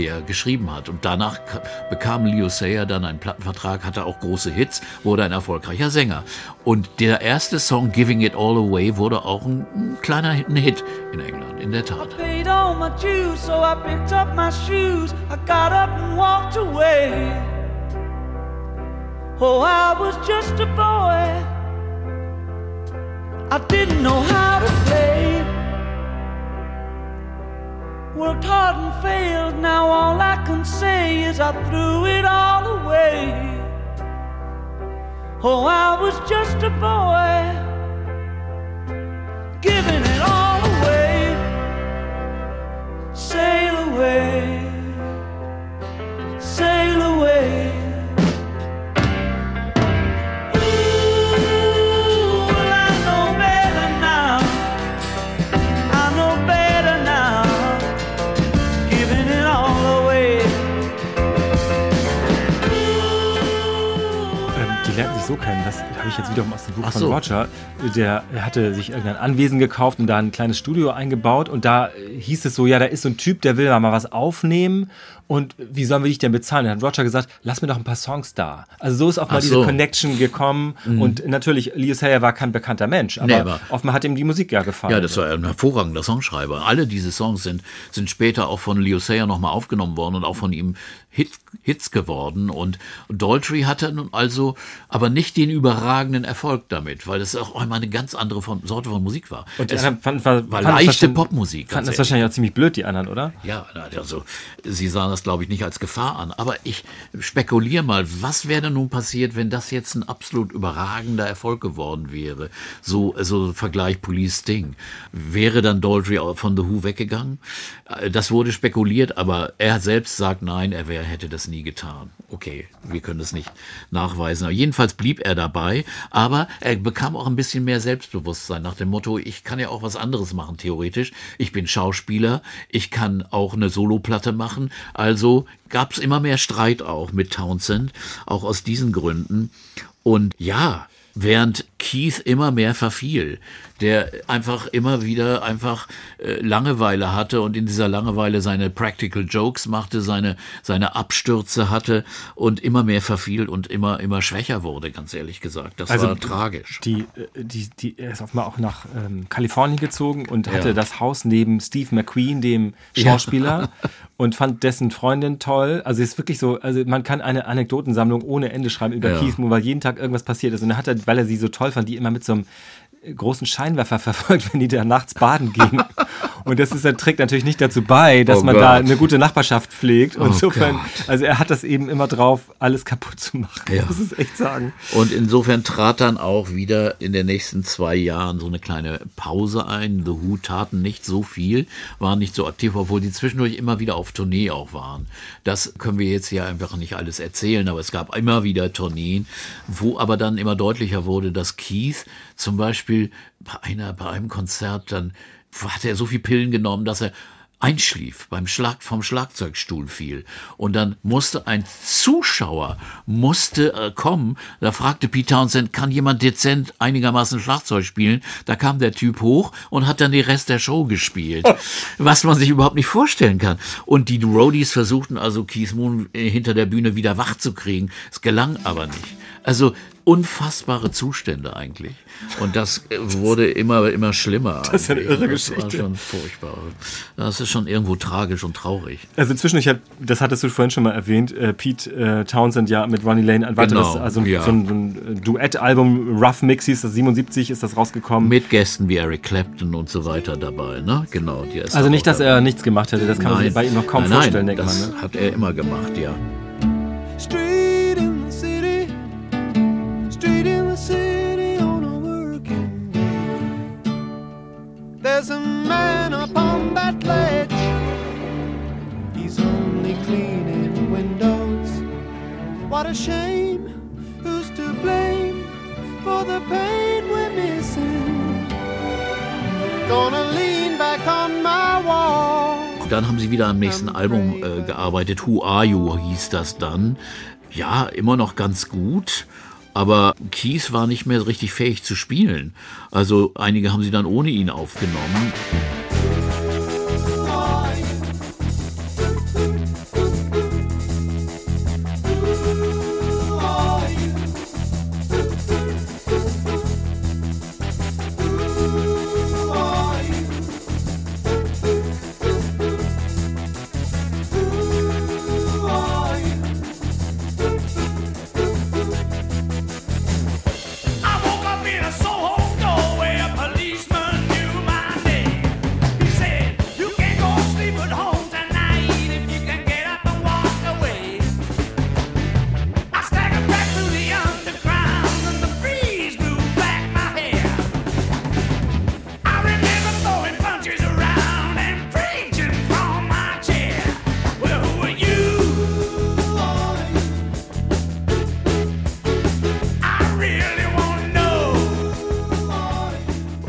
geschrieben hat. Und danach bekam Leo Sayer dann einen Plattenvertrag, hatte auch große Hits, wurde ein erfolgreicher Sänger. Und der erste Song, Giving It All Away, wurde auch ein kleiner Hit in England, in der Tat. Paid all my dues, so I picked up my shoes. I got up and walked away. Oh, I was just a boy. I didn't know how to play. Worked hard and failed. Now all I can say is I threw it all away. Oh, I was just a boy, giving it all away. Sail away, sail away. Ooh, well, I know better now. I know better now. Giving it all away. Die lernten sich so kennen, das habe ich jetzt wiederum aus dem Buch Ach von so. Roger. Der hatte sich irgendein Anwesen gekauft und da ein kleines Studio eingebaut und da hieß es so, ja, da ist so ein Typ, der will mal was aufnehmen und wie sollen wir dich denn bezahlen? Dann hat Roger gesagt, lass mir doch ein paar Songs da. Also so ist auch mal Ach diese so. Connection gekommen und natürlich, Leo Sayer war kein bekannter Mensch, aber, Nee, aber- offenbar hat ihm die Musik ja gefallen. Ja, das war ein hervorragender Songschreiber. Alle diese Songs sind später auch von Leo Sayer nochmal aufgenommen worden und auch von ihm Hits geworden. Und Daltrey hatte nun also aber nicht den überragenden Erfolg damit, weil das auch einmal eine ganz andere Sorte von Musik war. Und die Es anderen war leichte Popmusik. Fanden ganz das wahrscheinlich auch ziemlich blöd, die anderen, oder? Ja, also sie sahen das, glaube ich, nicht als Gefahr an. Aber ich spekuliere mal, was wäre denn nun passiert, wenn das jetzt ein absolut überragender Erfolg geworden wäre? So Vergleich Police Sting. Wäre dann Daltrey von The Who weggegangen? Das wurde spekuliert, aber er selbst sagt, nein, er hätte das nie getan. Okay, wir können das nicht nachweisen. Aber jedenfalls blieb er dabei, aber er bekam auch ein bisschen mehr Selbstbewusstsein nach dem Motto, ich kann ja auch was anderes machen, theoretisch. Ich bin Schauspieler, ich kann auch eine Soloplatte machen. Also gab es immer mehr Streit auch mit Townsend, auch aus diesen Gründen. Und ja, während Keith immer mehr verfiel, der einfach immer wieder Langeweile hatte und in dieser Langeweile seine Practical Jokes machte, seine Abstürze hatte und immer mehr verfiel und immer schwächer wurde, ganz ehrlich gesagt. Das war tragisch. Er ist offenbar auch nach Kalifornien gezogen und hatte Ja. das Haus neben Steve McQueen, dem Schauspieler, und fand dessen Freundin toll. Also es ist wirklich so, also man kann eine Anekdotensammlung ohne Ende schreiben über Ja. Keith Moon, weil jeden Tag irgendwas passiert ist. Und er hat, weil er sie so toll fand, die immer mit so einem großen Scheinwerfer verfolgt, wenn die da nachts baden gingen. Und das trägt natürlich nicht dazu bei, dass Oh man Gott. da eine gute Nachbarschaft pflegt. Und Oh insofern, Gott. also er hat das eben immer drauf, alles kaputt zu machen. Ja. Das ist echt sagen. Und insofern trat dann auch wieder in den nächsten 2 Jahren so eine kleine Pause ein. The Who taten nicht so viel, waren nicht so aktiv, obwohl die zwischendurch immer wieder auf Tournee auch waren. Das können wir jetzt hier einfach nicht alles erzählen, aber es gab immer wieder Tourneen, wo aber dann immer deutlicher wurde, dass Keith zum Beispiel bei einem Konzert, dann hat er so viel Pillen genommen, dass er einschlief, vom Schlagzeugstuhl fiel. Und dann musste ein Zuschauer kommen, da fragte Pete Townsend, kann jemand dezent einigermaßen Schlagzeug spielen? Da kam der Typ hoch und hat dann den Rest der Show gespielt. Was man sich überhaupt nicht vorstellen kann. Und die Roadies versuchten also Keith Moon hinter der Bühne wieder wach zu kriegen. Es gelang aber nicht. Also unfassbare Zustände eigentlich. Und das wurde immer schlimmer. Das ist eine eigentlich. irre Das war Geschichte. schon furchtbar. Das ist schon irgendwo tragisch und traurig. Also zwischendurch, das hattest du vorhin schon mal erwähnt, Pete Townsend ja mit Ronnie Lane ein weiteres, Genau, also ja. so ein Duettalbum, Rough Mix hieß das, 77 ist das rausgekommen. Mit Gästen wie Eric Clapton und so weiter dabei, ne? Genau. Die ist Also auch nicht, dass dabei. er nichts gemacht hätte, das kann man sich bei ihm noch kaum vorstellen, denkt das man. Ne? hat er immer gemacht, ja. Street in the city, street in the city on a working day. There's a man upon that ledge. He's only cleaning windows. What a shame, who's to blame for the pain we're missing? Gonna lean back on my wall. Dann haben sie wieder am nächsten Album gearbeitet. Who Are You hieß das dann. Ja, immer noch ganz gut. Aber Keith war nicht mehr richtig fähig zu spielen. Also einige haben sie dann ohne ihn aufgenommen.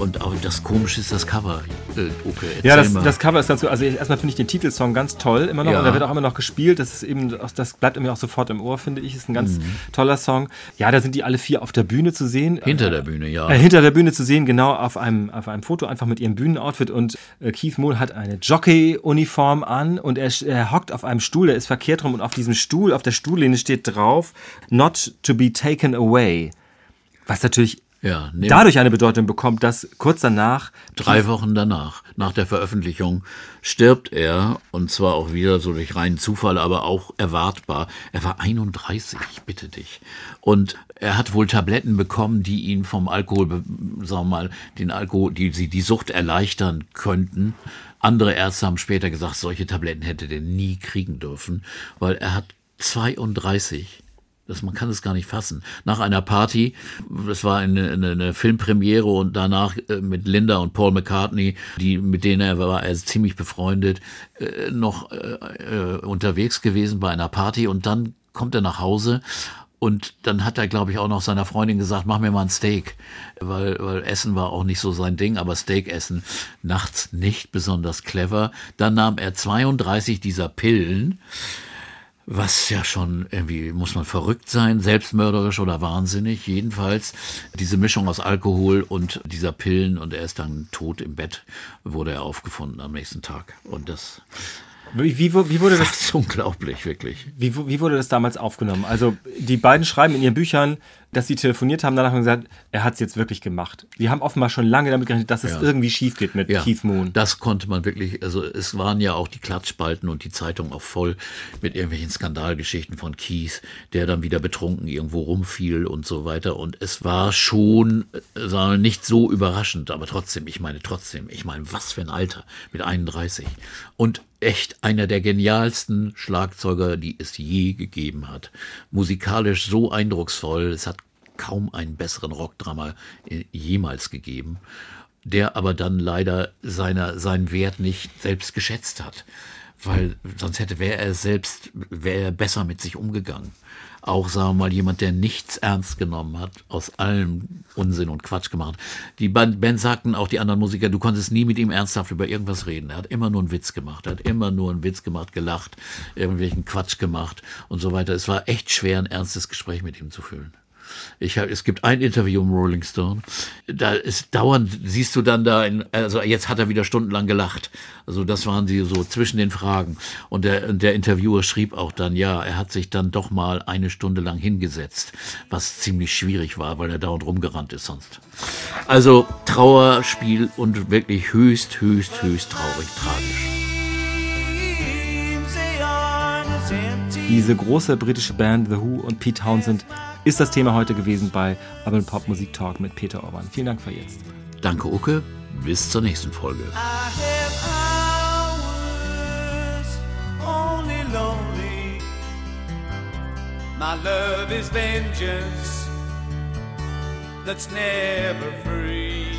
Und auch das Komische ist das Cover. Okay, Ja, erzähl mal. das Cover ist ganz so. Also erstmal finde ich den Titelsong ganz toll immer noch. Ja. Und der wird auch immer noch gespielt. Das ist eben, das bleibt mir auch sofort im Ohr, finde ich. Ist ein ganz toller Song. Ja, da sind die alle 4 auf der Bühne zu sehen. Hinter der Bühne, ja. Hinter der Bühne zu sehen, genau auf einem Foto, einfach mit ihrem Bühnenoutfit. Und Keith Moon hat eine Jockey-Uniform an und er hockt auf einem Stuhl, der ist verkehrt rum und auf diesem Stuhl, auf der Stuhllehne steht drauf, not to be taken away. Was natürlich Ja, dadurch eine Bedeutung bekommt, dass kurz danach 3 Wochen danach, nach der Veröffentlichung, stirbt er, und zwar auch wieder so durch reinen Zufall, aber auch erwartbar. Er war 31, ich bitte dich. Und er hat wohl Tabletten bekommen, die ihn vom Alkohol, sagen wir mal, den Alkohol, die Sucht erleichtern könnten. Andere Ärzte haben später gesagt, solche Tabletten hätte der nie kriegen dürfen, weil er hat 32. Man kann es gar nicht fassen. Nach einer Party, das war eine Filmpremiere und danach mit Linda und Paul McCartney, mit denen er ist ziemlich befreundet, noch unterwegs gewesen bei einer Party, und dann kommt er nach Hause. Und dann hat er, glaube ich, auch noch seiner Freundin gesagt, mach mir mal ein Steak, weil Essen war auch nicht so sein Ding, aber Steak essen nachts nicht besonders clever. Dann nahm er 32 dieser Pillen, was ja schon irgendwie, muss man verrückt sein, selbstmörderisch oder wahnsinnig. Jedenfalls diese Mischung aus Alkohol und dieser Pillen, und er ist dann tot im Bett, wurde er aufgefunden am nächsten Tag. Und das Wie wurde das, ist unglaublich, wirklich. wie wurde das damals aufgenommen? Also die beiden schreiben in ihren Büchern, dass sie telefoniert haben, danach haben gesagt, er hat es jetzt wirklich gemacht. Die haben offenbar schon lange damit gerechnet, dass es irgendwie schief geht mit Keith Moon. Das konnte man wirklich, also es waren ja auch die Klatschspalten und die Zeitung auch voll mit irgendwelchen Skandalgeschichten von Keith, der dann wieder betrunken irgendwo rumfiel und so weiter. Und es war schon, sagen wir, nicht so überraschend, aber trotzdem, ich meine, was für ein Alter mit 31. Und echt einer der genialsten Schlagzeuger, die es je gegeben hat. Musikalisch so eindrucksvoll, es hat kaum einen besseren Rockdrama jemals gegeben, der aber dann leider seinen Wert nicht selbst geschätzt hat, weil sonst wäre er besser mit sich umgegangen. Auch, sagen wir mal, jemand, der nichts ernst genommen hat, aus allem Unsinn und Quatsch gemacht. Die Band sagten, auch die anderen Musiker, du konntest nie mit ihm ernsthaft über irgendwas reden. Er hat immer nur einen Witz gemacht, gelacht, irgendwelchen Quatsch gemacht und so weiter. Es war echt schwer, ein ernstes Gespräch mit ihm zu führen. Es gibt ein Interview im Rolling Stone, da ist dauernd, siehst du dann also jetzt hat er wieder stundenlang gelacht. Also das waren sie so zwischen den Fragen. Und der Interviewer schrieb auch dann, ja, er hat sich dann doch mal 1 Stunde lang hingesetzt, was ziemlich schwierig war, weil er dauernd rumgerannt ist sonst. Also Trauerspiel und wirklich höchst traurig, tragisch. Diese große britische Band The Who und Pete Townsend ist das Thema heute gewesen bei Urban Pop Musik Talk mit Peter Orban. Vielen Dank für jetzt. Danke, Uke. Bis zur nächsten Folge. I have hours only lonely. My love is vengeance that's never free.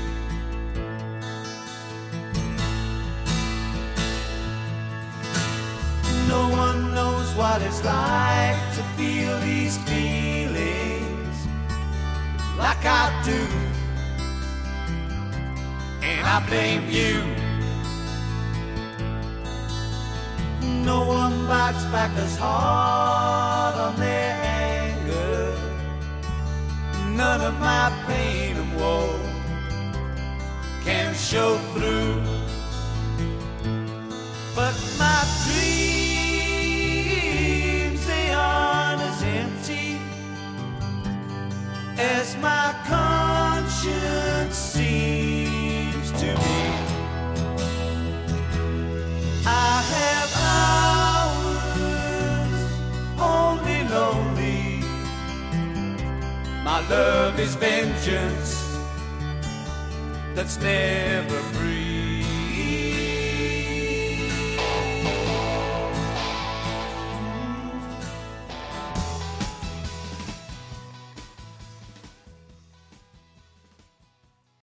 No one knows what it's like to feel these feelings like I do. And I blame you. No one bites back as hard on their anger. None of my pain and woe can show through. But my dreams, they aren't as empty as my conscience seems to be. I have hours only lonely. My love is vengeance that's never free.